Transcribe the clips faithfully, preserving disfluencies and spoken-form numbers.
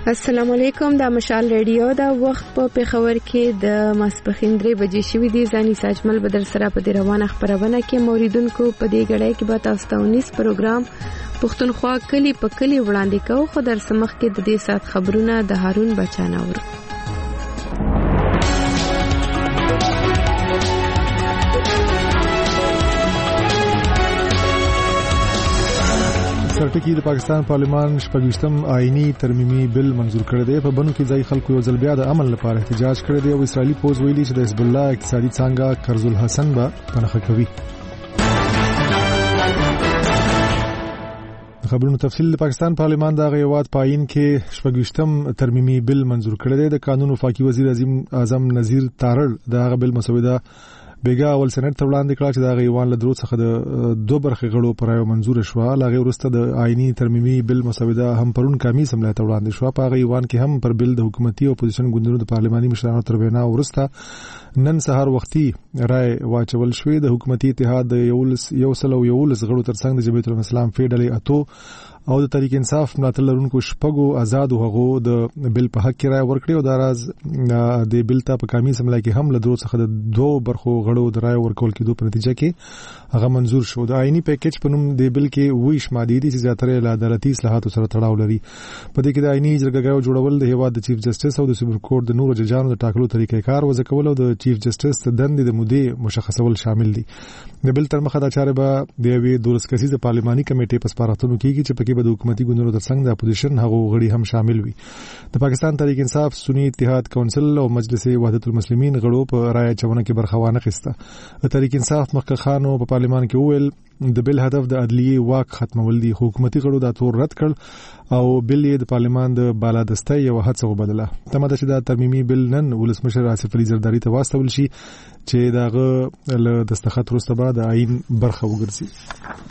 السلام علیکم. د مشال ریډیو دا وخت په پیښور کې د ماسپخین درې بجې شوې دي. ځاني ساجمل بدر سره په دې روانه خبرونه کې موریدونکو په دې غړای کې به تاسو ته ونیس پروګرام پښتونخوا کلی په کلی وړاندې کوو. خو در سمخ کې د دې سات خبرونه د هارون بچانا ور سرټکی د پاکستان پارلمان شپږشتم آئینی ترمیمي بل منزور کړی دی. په بنو کې ځای خلکو یو ځل بیا د امن لپاره احتجاج کړی دی او اسرائیلي پوز ویلي چې د حزب الله اقتصادي څانګه کرز الحسن به پنهخه کوي. خبرونو تفصیل د پاکستان پارلمان د غیوات پاین کې شپږشتم ترمیمي بل منزور کړی دی. د قانون وفاقي وزیر اعظم نذیر تارړ د بل مسوده بیګا اول سنټ ته وړاندې کړه چې دا غیوان له درو څخه د دوه برخې غړو پر یو منزور شو. لاغه ورسته د آئینی ترمیمي بل مسوده هم پرون کمی سملای ته وړاندې شو. په غیوان کې هم پر بل د حکومتي او اپوزیشن ګوندونو د پارلماني مشرانو تر وینا ورسته نن سهار وختي رائے واچول شوې. د حکومتي اتحاد د یو سل او یولس غړو ترڅنګ د جمعیت الاسلام فیډرالي اتو او د تحریک انصاف ملاتړ لرونکو شپږو آزادو هغو د بل په حق کې رائے ورکړي او دا راز د بل ته په کمی سملای کې هم له درو څخه د دوه برخو غړو د رائے ورکول کېدو په نتیجه کې هغه منزور شو. د آئینی پیکج په نوم د بل کې ویش ماده دي چې زیاتره له عدالتي اصلاحاتو سره تړاو لري. په دې کې د آئینی جرګهګانو جوړول د هیواد د چیف جسټس او د سپریم کورټ د نورو ججانو د ټاکلو طریقې کار وضع کول او د چیف جسټس د دندې د مودې مشخصول شامل دي. د بل تر مخه دا چاره به د یوې دولس کسیزه پارلماني کمیټې په سپارښتنو کېږي چې پکې به د حکومتي ګوندونو ترڅنګ د اپوزیشن هغو غړي هم شامل وي. د پاکستان تحریک انصاف، سنی اتحاد کونسل او مجلس وحدت المسلمین غړو په رائے چونه کې برخه وانه خسته. تحریک انصاف مخکې خانو په پارلمان کې وویل د بل هدف د عدلیه واک ختمول دي. حکومتي غړو دا تور رد کړ او بل یې د پارلمان د بالادستۍ یو هڅه وبدله. تمه ده چې دا ترمیمي بل نن ولسمشر آصف علي زرداری ته واستول شي چې داغه له دستخط وروسته به د آئین برخه وګرځي.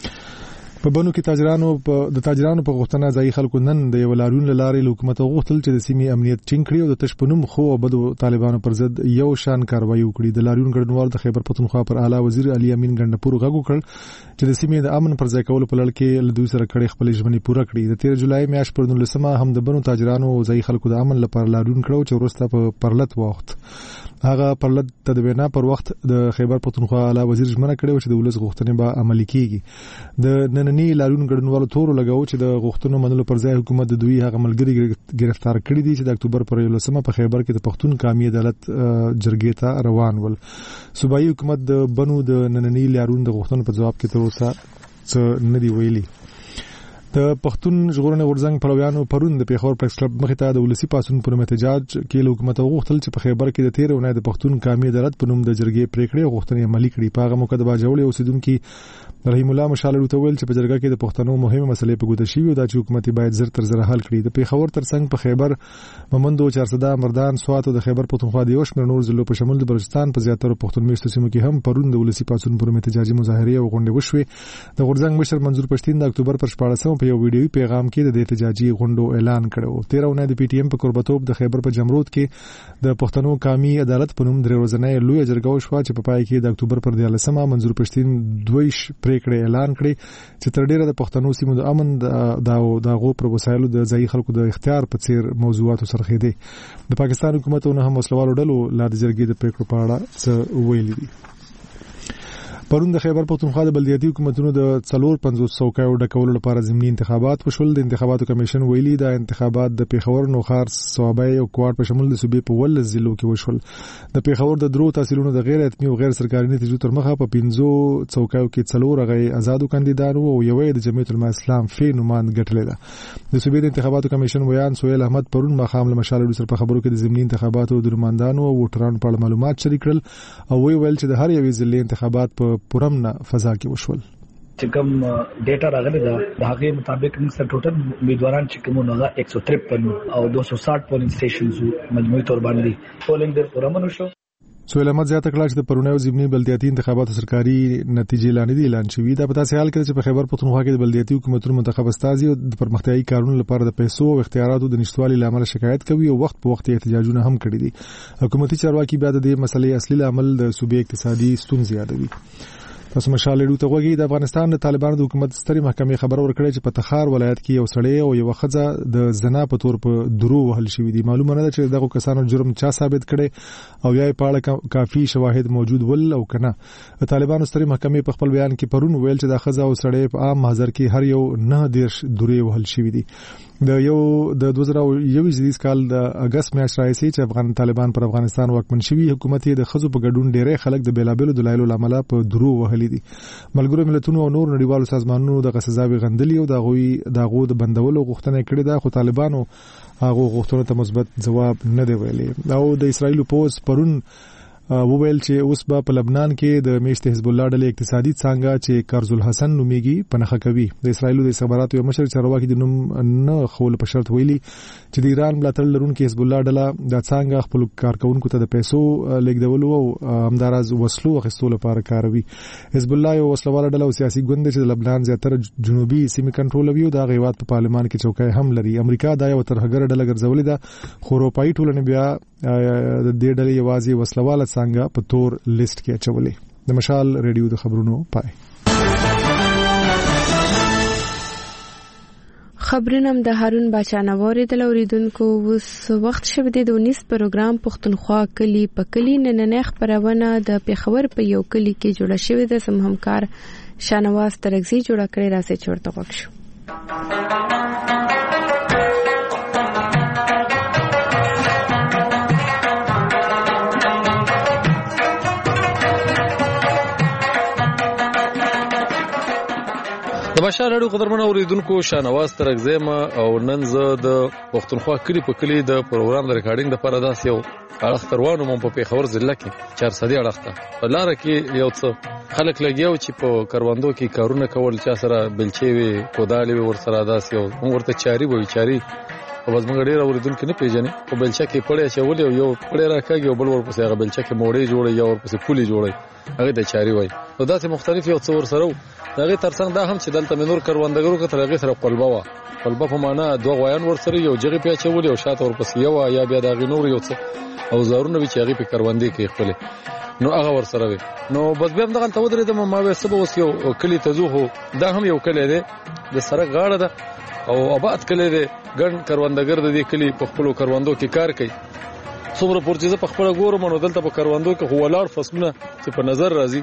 په بنو کې تاجرانو په د تاجرانو په غوښتنه ځای خلکو نن د یو لاریون لارې حکومت غوښتل چې د سیمې امنیت ټینګ کړي او د تشپنوم خو او بدو طالبانو پر ضد یو شان کاروایی وکړي. د لاریون ګډونوال د خیبر پختونخوا پر اعلی وزیر علي امین ګندپور غږ وکړ چې د سیمې د امن پر ځای کولو په لړ کې له دوی سره کړي خپل ژمنې پوره کړي. د تیر جولای میاشت پر نولسمه هم د بنو تاجرانو او ځای خلکو د امن لپاره لاریون کړو چې ورسته په پرلط وخت هغه پرلط تدوینا پر وخت د خیبر پختونخوا اعلی وزیر ژمنه کړې چې د ولس غوښتنې به عملي کیږي. د نننی لاریون ګډونوالو تور لګاو چې د غوښتنو منلو پر ځای حکومت د دوی هغه ملګری گرفتار کړی دي چې د اکتوبر پر یولسمه په خیبر کې د پښتون قومي عدالت جرګې ته روان ول. صوبایي حکومت د بنو د نننی لاریون د غوښتنو په جواب کې تر اوسه څه نه دی ویلي. د پښتون ژغورنې غورځنګ پلویانو پرون د پیښور پریس کلب مخې ته د ولسی پاسون پر احتجاج کې له حکومت غوښتل چې په خیبر کې د تیر اونۍ د پښتون قومي عدالت په نوم د جرګې پریکړې غوښتنې عملي کړي. په هغه موقع د باجوړي اوسیدونکو رحیم الله مشال وتویل چې په جرګه کې د پښتنو مهمه مسلې په ګوته شي او دا چې حکومت باید زر تر زر حل کړي. د پیښور ترڅنګ په خیبر ممندو چارسده مردان سوات او د خیبر پختونخوا د یوش نور ضلعو په شمول د بلوچستان په زیاتره پښتون میشتو سیمو کې هم پرون د ولسی پاسون پر احتجاجي مظاهره او غونډې وشوې. د غورځنګ مشر منظور پښتين د اکتوبر پر شپاړسمه په یو ویډیوي پیغام کې د احتجاجي غونډو اعلان کړو. تیر اونۍ د پی ټی ایم په قربتوب د خیبر په جمرود کې د پښتنو قومي عدالت په نوم درې ورځنۍ لوی جرګه وشوه چې په پای کې د اکتوبر پر دیارلسمه منظور پښتين دویش پریکړې اعلان کړې چې تر ډیره د پښتنو سیمو د امن د داغو پر وسایلو د ځای خلکو د اختیار په څیر موضوعاتو سره خېده. د پاکستان حکومت او نه هم وسلوالو ډلو لا د جرګې د پریکړو په اړه څه ویلي دي. پرون د خیبر پختونخوا د بلدیاتي حکومتونو د څلور پنځوس څوکیو ډکولو لپاره ضمني انتخابات وشول. د انتخاباتو کمیشن ویلي دا انتخابات د پیښور، نوخار، صوابۍ او کوټ په شمول د صوبې په ولس ضلعو کې وشول. د پیښور د درو تحصیلونو د غیر حتمي او غیر سرکاري نتیجو تر مخه په پنځو څوکیو کې څلور غي آزادو کاندیدانو او یوې د جمعیت الاسلام فی نومان ګټلې ده. د صوبې د انتخاباتو کمیشن ویان سهیل احمد پرون مخام له مشال سره په خبرو کې د ضمني انتخاباتو د نمائندانو او ووټرانو په اړه معلومات شریک کړل او وی ویل چې د هر یوې ضلع انتخابات په پرمنه فضا کې وشول. چې کوم ډیټا راغلی دا د هغه مطابق موږ سره ټوټل امیدواران چې کومه نو ایک سو ترپن او دو سو ساٹھ پولینګ سټیشنز مجموعي تور باندې پولینګ د پرمنو شو. سهیل احمد زیاته کړه چې د پرونیو ضمني بلدیاتي انتخاباتو سرکاري نتیجې اعلان دي اعلان شوې. دا په تاسو حال کې چې په خیبر پختونخوا کې د بلدیاتي حکومتونو منتخب استازي او د پرمختیايي کارونو لپاره د پیسو او اختیاراتو د نشټوالي لامل شکایت کوي او وخت په وخت احتجاجونه هم کړي دي. حکومتي چارواکي بیا د دې مسلې اصلي عامل د صوبې اقتصادي ستونزې یادوي. تاسو مشال ډیو ته وګورئ د افغانستان د طالبانو د حکومت ستري محکمې خبر ورکړی چې په تخار ولایت کې یو سړی او یو ښځه د زنا په تور په درو وهل شوی دي. معلومه نه ده چې دغه کسانو جرم چا ثابت کړي او یا په اړه کافي شواهد موجود ول او کنه. د طالبانو ستري محکمې په خپل بیان کې پرون ویل چې د ښځه او سړی په عام محضر کې هر یو نه دیرش درې وهل شوی دي. د یو د دوه زره یوویشت کال د اگست میاشت راځي چې افغان طالبان پر افغانستان واکمن شوی حکومت یې د خزو په ګډون ډېرې خلک د بیلابلو دلایلو لامل په درو وهلي دي. ملګرو ملتونو او نور نړیوالو سازمانونو د غسزاوی غندلي او د غوي د غو د بندولو غوښتنه کړې ده، خو طالبانو هغه غوښتنو ته مثبت جواب نه دی ویلي. او د اسرایل پوز پرون وویل چې اوس به په لبنان کې د میشت حزب الله ډلې اقتصادي څنګه چې کارز الحسن نوميږي پنهخه کوي. د اسرایل د استخباراتو یو مشر چارواکي د نوم نه خول په شرط ویلي چې د ایران ملاتړ لرونکي حزب الله ډله د څنګه خپل کارکونکو ته د پیسو لیږدولو او همدارز وسلو اخیستلو لپاره کاروي. حزب الله یو وسلواله ډله او سیاسي ګوند چې د لبنان زیاتره جنوبي سیمې کنټرولوي او د غیوات په پارلمان کې چوکۍ هم لري. امریکا دا یو ترهګر ډله ګرځولې ده، خو اروپایي ټولنې بیا د دې ډلې یوازې وسلواله څنګه په تور لیست کې اچولې. د مشال ریډیو د خبرونو پای. خبرنم د هارون باچا نووري د اوریدونکو وس وخت شوه د اونیس پروګرام پښتونخوا کلی په کلی نننې خبرونه د پیښور په یو کلی کې جوړه شوې ده. سم همکار شانواز ترغزي جوړه کړې راځي چورته وښو. د بشار اړو قدرمن اوریدونکو شانواز ترغزم او نن زه د پښتونخوا کلی په کلی د پروګرام د ریکارډینګ لپاره داس یو اړه تروانو مون په پیښور ضلع کې چار سدي اړه په لار کې یو څه خلک لګیاو چې په کاروندو کې کارونه کول چا سره بلچي وي کودالي ور سره داس یو ورته چاري وي چاري او بس موږ ډیر اوریدونکو نه پیژنې او بلچا کې پړې چول یو پړې راکاږي او بل ورپسې هغه بلچا کې موړې جوړي یا ورپسې پولي جوړي هغه د چاري وي او داسې مختلف یو څور سره دغه ترڅنګ دا هم چې دلته منور کاروندګرو کې ترغه سره قلبه وا قلبه په معنا دوه غویان ور سره یو جګی پیچول یو شاته ورپسې یو یا بیا دغه نور یو څه او زارونه چې هغه په کاروندې کې خپل نو هغه ور سره وي نو بس بیا دغه ته ودرې د ما به سبا وس یو کلی تزوخو دا هم یو کلی دی د سره غاړه ده او آباد کلی دی ګڼ کاروندګر د دې کلی په خپل کاروندو کې کار کوي. څومره پورچیزه په خپل ګورم نو دلته په کاروندو کې هو ولار فصلونه چې په نظر راځي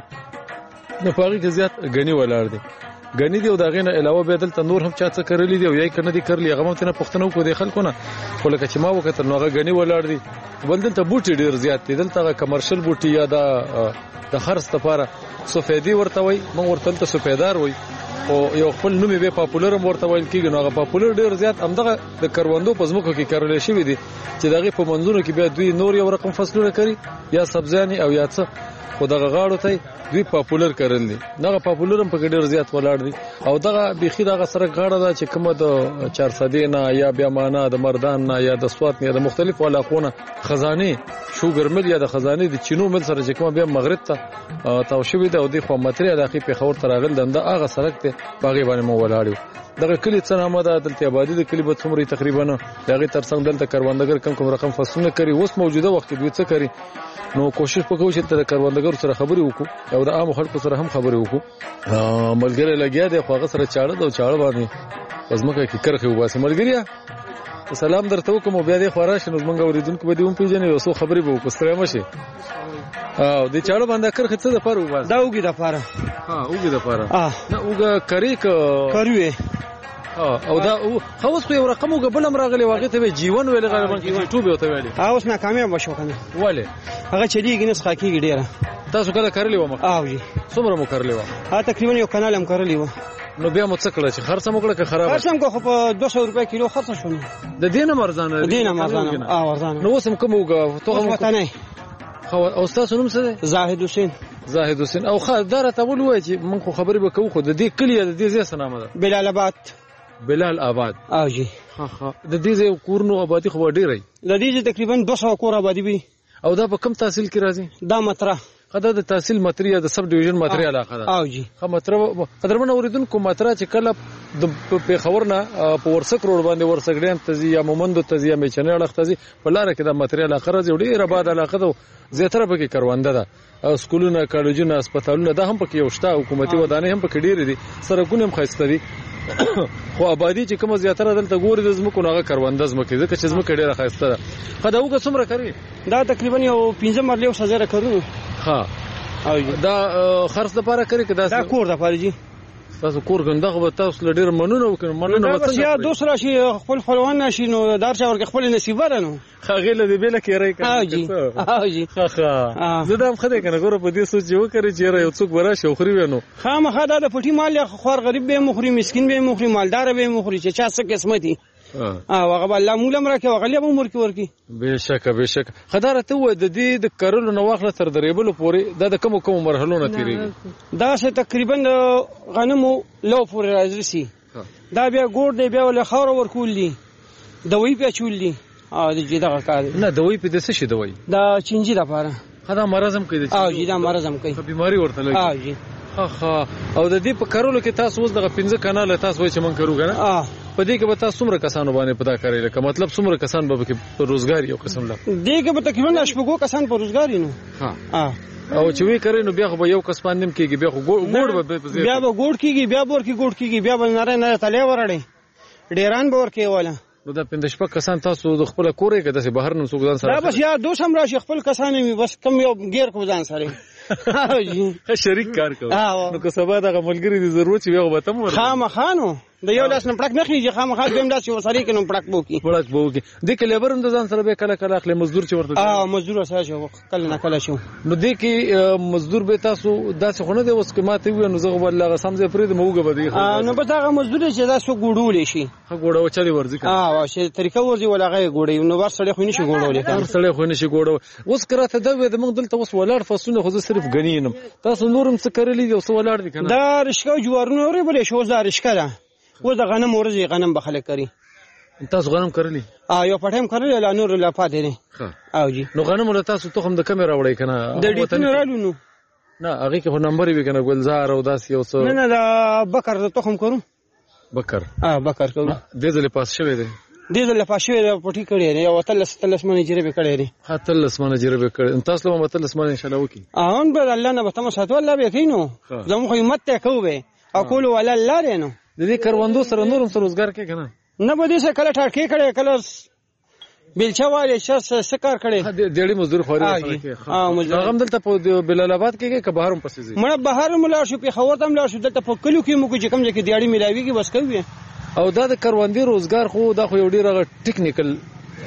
نه پاره کې زیات غنی ولار دي غنی دی او دا غنه علاوه به دلته نور هم چا څه کړلی دی او یای کنه دي کړلی هغه مته نه پښتنو کو دي خلکو نه خو لکه چې ما وکړ نو هغه غنی ولار دي بل دلته بوټي ډیر زیات دي دلته کمرشل بوټي یا دا د خرڅ لپاره سفیدی ورته وای مونږ ورته ته سفیدار وای او یو خپل نوم به پاپولر ورته وایل کیږي نو هغه پاپولر ډیر زیات همدغه د کروندو په ځمکو کې کارول شوی دي چې دغه په منځونو کې بیا دوی نور یو رقم فصلونه کوي یا سبزیانی او یا څه خو دغه غاړو ته دوی پاپولر کړل دي دغه پاپولر هم په ډیر زیات ولاړ دي او دغه بيخي دغه سره غاړه ده چې کومه د چار سدي نه یا بیا معنا د مردان نه یا د سوات نه د مختلف علاقونو خزانه شوګر مل یا د خزانه د چینو مل سره چې کومه بیا مغرب ته تاو شوی ده او د خو ماتری د اخی په خور تراغل دنده هغه سرک ته باغی باندې مو ولاړو دغه کلی څنګه آمده دلته آبادی د کلی په څومره تقریبا دغه ترڅنګ دلته کاروندګر کم کم رقم فصلونه کوي اوس موجوده وخت دوی څه کوي نو کوشش وکړو چې د کاروندګر سره خبرې وکړو او د عام خلکو سره هم خبرې وکړو ملګری لګیا دی خو هغه سره چاړه د چاړه باندې پزماکه کې کرخه وباسي ملګریا سلام درته وکم بیا د خوراش نو موږ اوریدونکو به دې هم پیژنې او سو خبرې به وکړو ستړی مشه او د چاړه باندې کرخه څه د پاره وباسي دا وګي د پاره ها وګي د پاره نه وګه کری ک کروي او دا خو اوس یو رقم وګبلم راغلی واغې ته جیون ویل غالبا یوټیوب یو ته ویل اوس ناکامیاب بشو کنه وله هغه چلیږي نس خاکیږي ډیره تاسو کله کړلی و ما او جی څومره مو کړلی و ها تقریبا یو کانال هم کړلی و نو بیا مو څه کړل چې خرڅ مو کړل که خراب خرڅ مو په دوه سوه روپے کیلو خرڅ شو د دینه مرزانه د دینه مرزانه او ورزانه نو اوس هم کوم وګه توغه وطنه خو او تاسو نوم څه دی زاهد حسین زاهد حسین او خا دره ته ول وای چې من خو خبرې به کوو خو د دې کلی د دې ځای سلام ده بلال آباد بلال آباد او جی ها ها د دې ځای کورنو آبادی خو ډیره د دې ځای تقریبا دوه سوه کور آبادی وي او دا په کم تحصیل کې راځي دا متره خدای د تحصیل ماتری د سب ډیویژن ماتری علاقه ده او جی خه ماتره قدرمن اوریدونکو ماتره چې کله د پیښور نه په ورسک روډ باندې ورسکډین تزي یا مومندو تزي یا میچنې اړخ تزي په لار کې د ماتریال اخر ځي ډېر آباد علاقه ده زیاتره پکې کرونده ده سکولونه کالجونه هسپتالونه دا هم پکې یو شته حکومتي ودانۍ هم پکې ډېرې دي سړکونه هم ښایسته دي خو آبادی چې کوم زیاتره دلته ګوري د زمکو ناغه کروندز مکه ځکه چې زمکه ډیره خاسته ده خداوګه څومره کوي دا تقریبا یو پنځه مرلې سزا کړو ها او دا خرڅ لپاره کوي کدا دا کور د پاره جی تاسو کور غندغه به تاسو لډیر منونه وکړ منونه وته یا دوسرا شي خپل خپلوان شي نو دار چا ورکه خپل نصیب ورنو خاغه له بیل کې راي کوي ها جی ها جی خا خا زه دم خدای کنه ګوره په دې سوچ یو کړی چې یو څوک ورا شوخري ونو خامخا دا د پټي مال خور غریب به مخري مسكين به مخري مالدار به مخري چې چا څه قسمتي اه هغه الله مولم راکه وغلی به عمر کې ورکی بهشکه بهشکه خدای ته و د دې د کرلو نو واخله تر دریبلو پورې دا د کوم کوم مرحلو نه تیریږي دا څه تقریبا غنمو لو پورې راځي دا بیا ګور دی بیا ول خاور ورکول دي دوی په چول دي اه د دې دغه کار نه دوی په دسه شي دوی دا چنجي د پاره خدای مرزم کوي اه جی دا مرزم کوي بیماری ورته لګي اه جی اخا او د دې په کرلو کې تاسو اوس دغه پنځه کانال تاسو وای چې مونږ کرو کنه اه په دې کې به تاسو څومره کسانو باندې پتا کوي لکه مطلب څومره کسان به په روزګار یو قسم لا دې کې به تقریبا شپږو کسان په روزګار نو ها اه او چې وی کوي نو بیا خو به یو کس باندې کېږي بیا خو ګوډ به بیا به ګوډ کېږي بیا به ورکی ګوډ کېږي بیا به ناره نه تلې ورړې ډیران به ورکی واله نو دا پنځه شپږ کسان تاسو د خپل کورې کې د بهر نن څوک ځان سره دا بس یا دوه سم راشي خپل کسان می بس کم یو غیر کو ځان سره شریک کار کوي نو که سبا دغه ملګری دي ضرورت چې یو به تم ور خامخانو د یو لاس نه پړک نه خيږي خامخا دیم لاس یو سړی کې نو پړک بوکي پړک بوکي د کلیبر هم د ځان سره به کله کله اخلي مزدور چې ورته اه مزدور سره شو کله نه کله شو نو د کې مزدور به تاسو داسې خونه دی اوس کماته وي نو زغه بل هغه سمځه پرې د موګه بده اه نو به هغه مزدور چې دا سو ګوډول شي ها ګوډو چالي ورځي اه واشه طریقه ورځي ولغه ګوډي نو ور سړی خو نشي ګوډول هر سړی خو نشي ګوډو اوس کراته دا د موږ دلته اوس ولړ فصونه خو صرف غنینم تاسو نورم څه کړلی دی اوس ولړ دي کنه دا رشکو جوارونه اوري بلې شو زار رشکه ده و د غنم ورځي غنم بخله کوي تاسو غنم کړلی ا یو پټم کړل لا نور لا پاتې نه ها او جی نو غنم له تاسو تخم د کیمرا وړي کنه د ډیټن رالو نو نه هغه کې خو نمبر وی کنه ګلزار او داس یو څو نه نه دا بکر د تخم کړو بکر ا بکر کړو د دې له پاس شوی دی د دې له پاس شوی دی پټی کړی دی او تل تل اسمنه جریبه کړی دی ها تل اسمنه جریبه کړی تاسو له متل اسمنه ان شاء الله وکي ان به الله نه به تاسو ساتو الله به کینو زموږ همت ته کوو او کول ولا الله رینو د دې کروندو سره نورم سره روزګار کې کنه نه به دې څه کله ټاټکی کړي کله بیلچا والے شس سکار کړي ډېری مزدور خوري سره اه مزدور هغه دلته په بلال آباد کې کې بهرم پسې زی مړه بهر ملا شو په خور تم لا شو دلته په کلو کې مو کې کم ځکه دیاړي ملاويږي بس کوي او دا د کروندې روزګار خو دا خو یو ډیر ټیکنیکل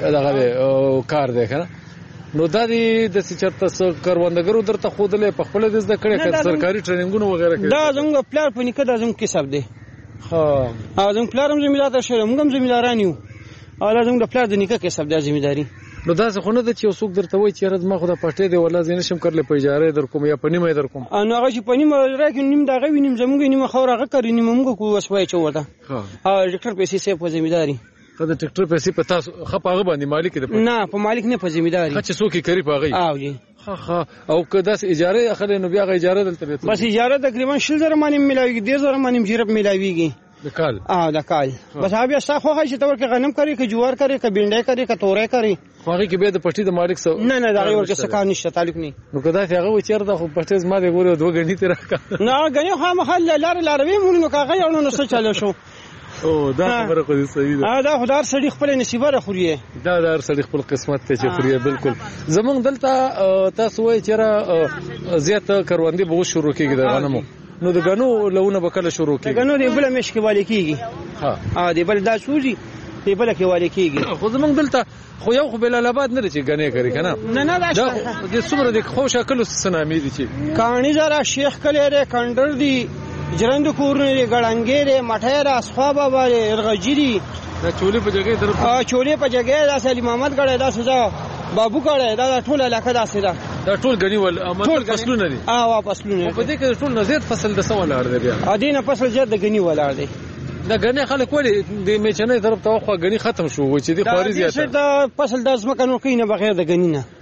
دغه کار دی کنه نو دا د چرته کروندګرو درته خودلې په خپل د زده کړې سرکاري ټریننګونو وغیرہ کې دا زموږ پلان په نیکه دا زموږ کسب دی ها ا زموږ پلان هم زمیدار شوی موږ هم زمیداران یو او لازم د پلان د نیکه کسب د ځمېداري نو دا څه خونه د چې وسوک درته وای چې رد ما خو د پټې دی ولا زین شم کړل په اجاره در کوم یا په نیمه در کوم نو هغه چې په نیمه راکې نیم دغه وینم زموږ نیمه خور هغه کوي نیمه موږ کو وسوي چوته ها ا ډاکټر پیسې سه په ځمېداري کله ټریکټر پیسې په تاسو خپاغه باندې مالک دی نه په مالک نه په ځمېداري چې څوک کوي پاغي او جی ها ها او کدا اجاره اخلي نو بیا غ اجاره دلته بس اجاره تقریبا شل زره مانی ملاويږي ډیر زره مانی جرب ملاويږي د کال اه د کال بس هغه بیا خو هغه چې تور کې غنم کوي کې جوار کوي کې بینډه کوي کې تورې کوي خو هغه کې به د پټي د مالک سو نه نه دا یو څه کار نشته تعلق نه نو کدا چې هغه وچیر د خو پټي زما د ګورو دوه غنی تر نه غنی خو مخال لار لاروي مونږ نو کاغه یو نو څه چالو شو او دا خبره خو دې صحیح ده ا دا خدای سړي خپل نصیب را خوري دا دا سړي خپل قسمت ته چې خوري بالکل زمونږ دلته تاسو وای چې را زیات کروندې به شروع کیږي د غنمو نو د غنو لونه به کله شروع کیږي غنو دې بل مشکې والی کیږي ها ا دې بل دا سوزي دې بل کې والی کیږي خو زمونږ دلته خو یو خو بلال آباد نه چې غنې کوي کنه نه نه دا د څومره د خوش عقل سنامي دي چې کانی زرا شیخ کله ر کندر دی جرند کورنه غړنګې مټه را اصحاب باندې ارغجری دا چولې په جګه در ا چولې په جګه دا سلی محمد غړې دا سزا بابو غړې دا ټول علاقه دا سره دا ټول غنی ول امر فصلونه دي اه واپس لونه په دې کې ټول نزيد فصل د سوال اړ دی بیا ا دینه فصل زیات د غنی ولار دی دا غنی خلک ولی د میچنې طرف ته خو غنی ختم شو و چې دی خواري زیاته دا فصل د ځمکه نو کینه بغیر د غنی نه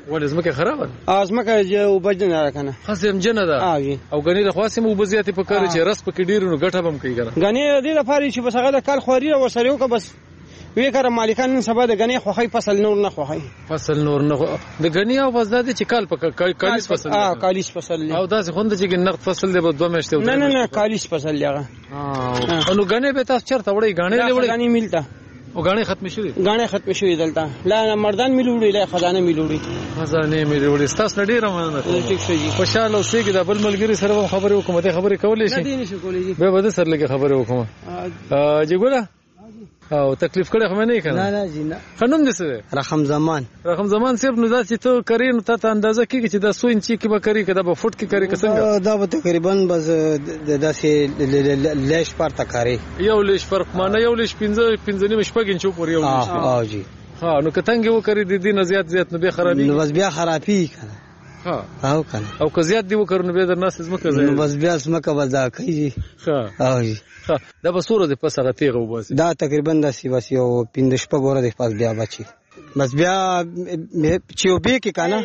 ولې زمکه خراب ده ازمکه جو بجن را کنه خاصم جن ده او غنی له خاصم وبزیات په کار چې رس په کې ډیر نو ګټه بم کوي کنه غنی دې لپاره چې بس هغه د کال خوري او سره یو که بس وی کار مالکان سبا د غنی خوخی فصل نور نه خوخی فصل نور نه د غنی او بس د چې کال په کالیس فصل اه کالیس فصل او دا خوند چې نقد فصل دی په دوه میاشتې نه نه نه کالیس فصل لغه اه نو غنی به تاسو چرته وړي غنی له وړي غنی ملتا او غاڼه ختم شوی غاڼه ختم شوی دلته لا مردان ملوړي لا خزانه ملوړي خزانه ملوړي تاسو ډیر مننه ټیک شي خوشاله اوسئ چې د بل ملګری سره خبرې وکړم ته خبرې کولې شي نه دي نشو کولې به بده سره لګي خبرې وکړم ا جی ګوره او تکلیف کړه خو نه کنه نه نه جی نه خنوم دې څه رقم زمان رقم زمان صرف نو دا چې ته کری نو ته اندازه کیږي چې دا سو انچي کې به کری کدا به فوټ کې کری څنګه دا به تقریبا بس داسې لیش پر تکاری یو لیش فرق معنی یو لیش پنځه پنځه نیم شپږ انچو پورې یو لیش اه جی ها نو کتنګ یو کری د دې نه زیات زیات نو به خرابې نو بس بیا خرابې کنه ها او کنه او که زیات دی وکړ نو به در ناس زمکه نو بس بیا زمکه وځه کوي ها او جی دا به سوره د پس هغه تیغه وباسي دا تقریبا د سی بس یو پنځه شپه ګوره د پاس بیا بچي بس بیا چوبې کې کنه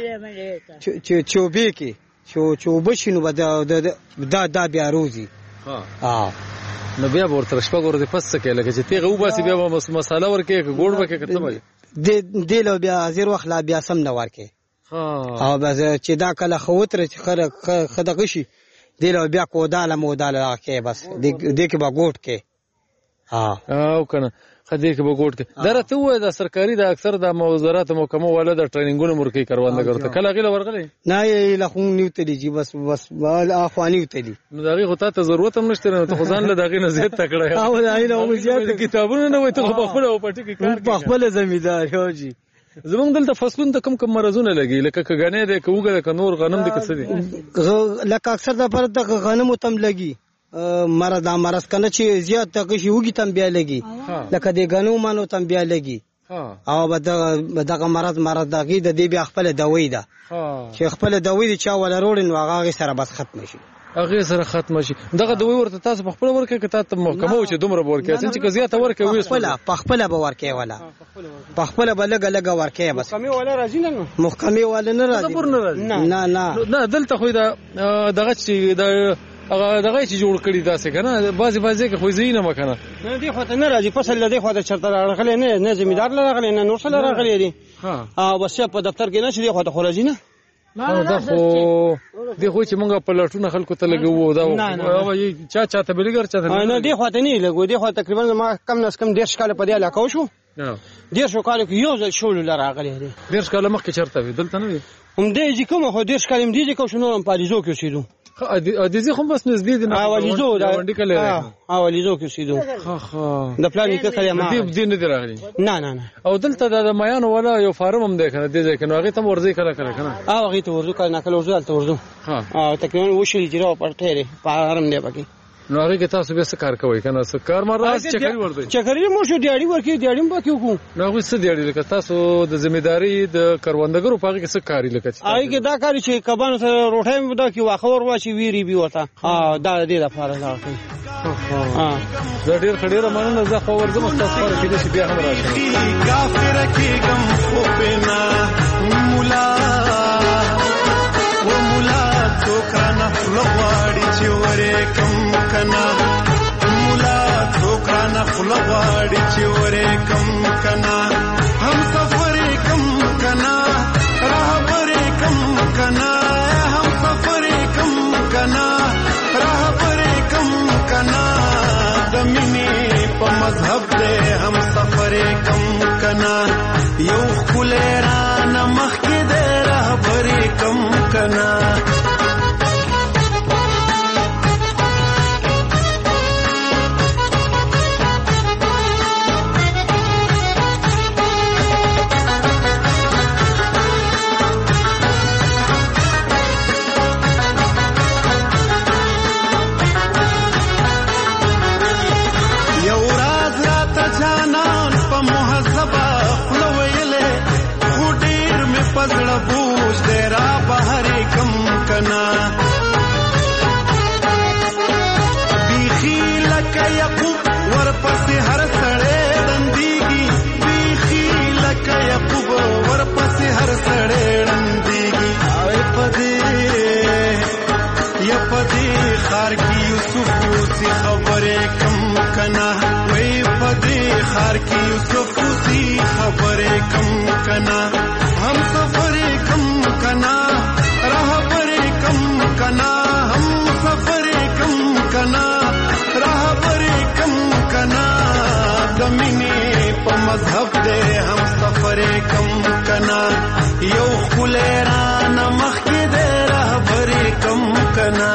چوبې کې چو چوبې شنو بدا دا دا بیا روزي ها ها نو بیا ورته شپه ګوره د پس کې لکه چې تیغه وباسي بیا مساله ورکه ګوړ وکه کته وي د دې له بیا زیر وخت لا بیا سم نه ورکه ها او بس چې دا کله خوتره چې خره خدغه شي دیلو بیا کوداله موداله کې بس دې کې به ګوټ کې ها او کنه خدای کې به ګوټ کې درته وای دا سرکاري د اکثر د وزارت محکمه والا د ټریننګونو مرکې کاروان کرته کله غل ورغلې نه یې لخون نیوتلی جی بس بس بل اخوانی وتلی نو دغه خو ته ضرورت هم نشته نو ته خو ځان له دغه نه زیات تکړه او دا نه زیات کتابونه نه وای ته په خپل او پټی کې کار په خپل زمیدار هو جی زمونږ دلته فصلون ته کم کم مرزونه لګي لکه کګنې ده کوګه د نور غنم د کڅ دي لکه اکثر د پر د غنمو تم لګي مرز د مرز کنه چې زیات تک شي وګي تم بیا لګي لکه د غنمو مانو تم بیا لګي او بد دغه مرز مرز دغه د دې بیا خپل دوی ده چې خپل دوی دي چا ولا روړ نو هغه سره بس ختم شي هغه سره ختم شي دغه دوی ورته تاسو په خپل ورکه کته ته محکمه چې دومره ورکه چې که زیاته ورکه وي خپل په خپل به ورکه ولا په خپل به لګ لګ ورکه بس محکمه ولا راځي نه محکمه ولا نه راځي نه نه نه دلته خو دا دغه چې دا هغه دغه چې جوړ کړی داسې کنه بازي بازي کې خو زینه مکنه نه دی خو ته نه راځي فصل لدی خو ته چرته راغلی نه نه زمیدار راغلی نه نور سره راغلی دی ها او بس په دفتر کې نه شي خو ته خو راځي نه نه دا خو دی خو چې مونږ په لټونه خلکو ته لګو دا او چا چا ته بلګر چا ته نه دی خو ته نه لګو دی خو تقریبا ما کم نس کم ډیر شکاله په دی علاقه شو ډیر شکاله کې یو ځل شول راغلی دی ډیر شکاله مخکې چرته وي دلته نه وي هم دې چې کوم خو ډیر شکاله دې کو شنو په پاریزو کې اوسېدو ادي خو بس نزدې دي نه اولیزو دا وندې کله اولیزو کې اوسېدو ها ها د پلان کې کله ما دې دې نه دی راغلی نه نه نه او دلته د میان ولا یو فارم هم دی کنه دې ځکه نو هغه ته ورځي کړه کړه کنه او هغه ته ورځو کړه نه کله ورځو تل ورځو ها او تقریبا وشل جره پړته لري فارم دی پکې نو هغه کې تاسو به څه کار کوئ کنه څه کار مراز چکري ورته چکري مو شو دیاړي ورکی دیاړي مو پکې وکړو نو هغه څه دیاړي لکه تاسو د ځمېداري د کاروندګرو په هغه کې څه کاری لکه هغه کې دا کاری چې کبان سره روټه مو دا کې واخور واشي ویری بي وتا ها دا دې د فارغ راځي ها زه ډیر خډيره مننه زه خو ورزم تاسو سره کې چې بیا هم راشي کافر کې غم خو بنا مولا و مولا تو کنه لغواړي چې ورې کم کنا مولا تو کنه لغواړي چې ورې کم کنا هم سفر کم کنا رهبر کم کنا هم سفر کم کنا رهبر کم کنا د مینې په مذهب دې هم سفر کم کنا یو خلران مخ کې دې رهبر کم کنا پزړه بوج دې را بهر کم کنا بیخی لکه یعقوب ورپسې هر سړی دندېږي بیخی لکه یعقوب ورپسې هر سړی پدې یا پدې خار کې یوسف سی خبرې کم کنا وای پدې خار کې یوسف سی خبرې کم کنا هم سفر کم کنا رهبر کم کنا هم سفر کم کنا رهبر کم کنا دمینه په مذهب دې هم سفر کم کنا یو خلران مخ کې دې رهبر کم کنا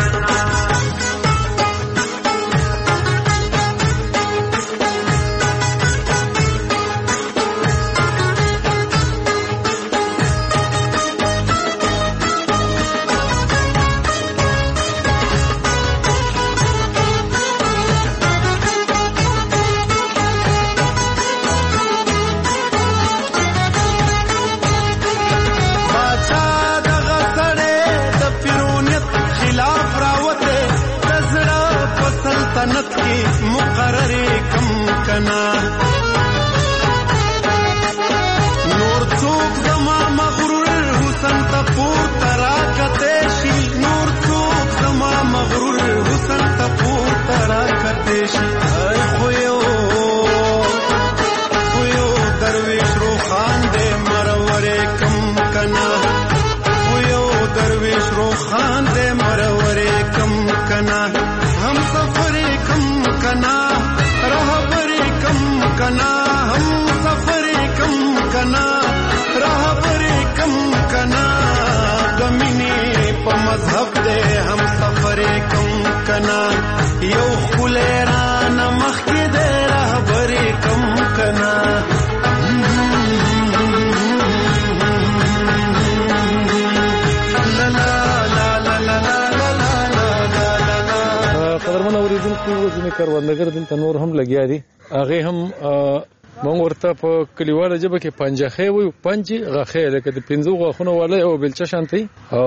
سلطنت کی مقرر کم کنا نور څوک زما مغرور حسن ته پورته راکته شي نور څوک زما مغرور حسن ته پورته راکته شي خو یو خو یو درویش روخان دې مرور کم کنا خو یو درویش روخان دې مرور کم کنا हम सफर कम कना रहबर कम कना हम सफर कम कना रहबर कम कना गमिने प मजहब दे हम सफर कम कना यो खुलेरान मखी दे रहबर कम कना قدرمن اوریدونکو ځینې کروندګر دلته نور هم لګیا دي هغه هم مونږ ورته په کلیواله ژبه کې پنجخې وایو پنج غخې لکه د پنځو غاښونو والا او بلچه شانتي او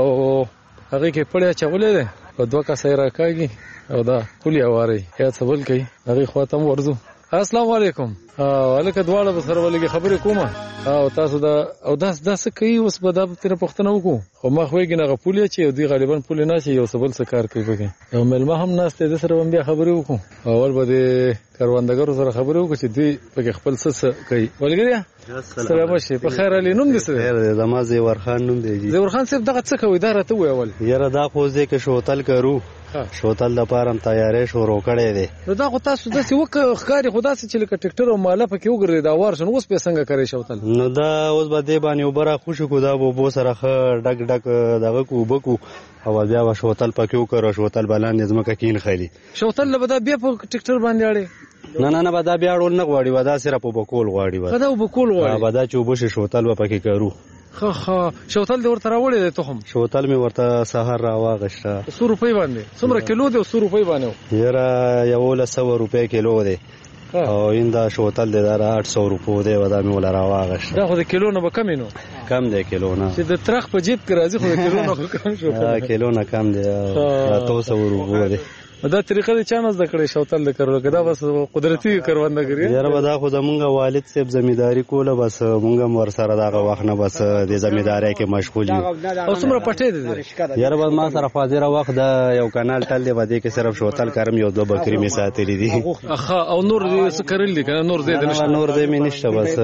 هغه کې پړیا چولې ده په دوه کاسه راکاږي او دا کلی اواري یا څه بل کوي هغه خواته ورزو السلام علیکم الکه دواړه به سره ولګي خبرې کومه او تاسو دا او داس داس کوي اوس به دا تر پښتنه وکړو خو ما خوېږي نه غپولې چې دی غالبا پولې نه چې یو سبل څه کار کوي بګي یو ملما هم ناشته د سره بیا خبرې وکړو اول به د کاروندګرو سره خبرې وکړو چې دوی په خپل څه کوي ولګي السلام علیکم په خیر علي نوم دې څه خیر زما زیور خان نوم دی زیور خان صاحب دغه څه کوي دا راته وی اول یاره دا خو ځکه کې شوتل کرو شوتل د پارم تیارې شروع کړې دي نو دا خو تاسو د څه وک ښکاری خدا سره چې لکه ټریکټر او مالا پکې وګرځي دا ورشن اوس په څنګه کوي شوتل نو دا اوس به دی باندې وبره خوشو کو دا بو سره خ ډک ډک دغه کو بکو او بیا و شوتل پکې وکړو شوتل بلان زمکه کین خالي شوتل له بدا بیا په ټریکټر باندې اړي نه نه نه بدا بیا اړول نه غواړي ودا سره په بکول غواړي ودا بکول غواړي بدا چوبشه شوتل و پکې کرو خو خو شوتل د ورته راوړې ده ته هم شوتل می ورته سحر راواغشته څو روپۍ باندې څومره کیلو دی څو روپۍ باندې یاره یو له سو روپۍ کیلو دی او ایندا شوتل دی دا آठ سو روپو دی ودا می ولا راواغشته دا خو د کیلو نه به کم نو کم دی کیلو نه چې د ترخ په جیب کې راځي خو د کیلو نه کم شو کیلو نه کم دی تاسو سو روپو دی دا طریقه د چانه زده کړې شوتل د کړو کدا بس قدرتي کروندګری یاره ودا خو زمونږ والد صاحب زمینداری کوله بس مونږ ور سره دغه وخت نه بس د زمینداری کې مشغول یو او څومره پټې دي یاره بس ما سره فاضله وخت د یو کانال تل دی بده کې صرف شوتل کرم یو دوه بکری می ساتلې دي اخا او نور څه کړل دي کنه نور دې نشته نور دې می نشته بس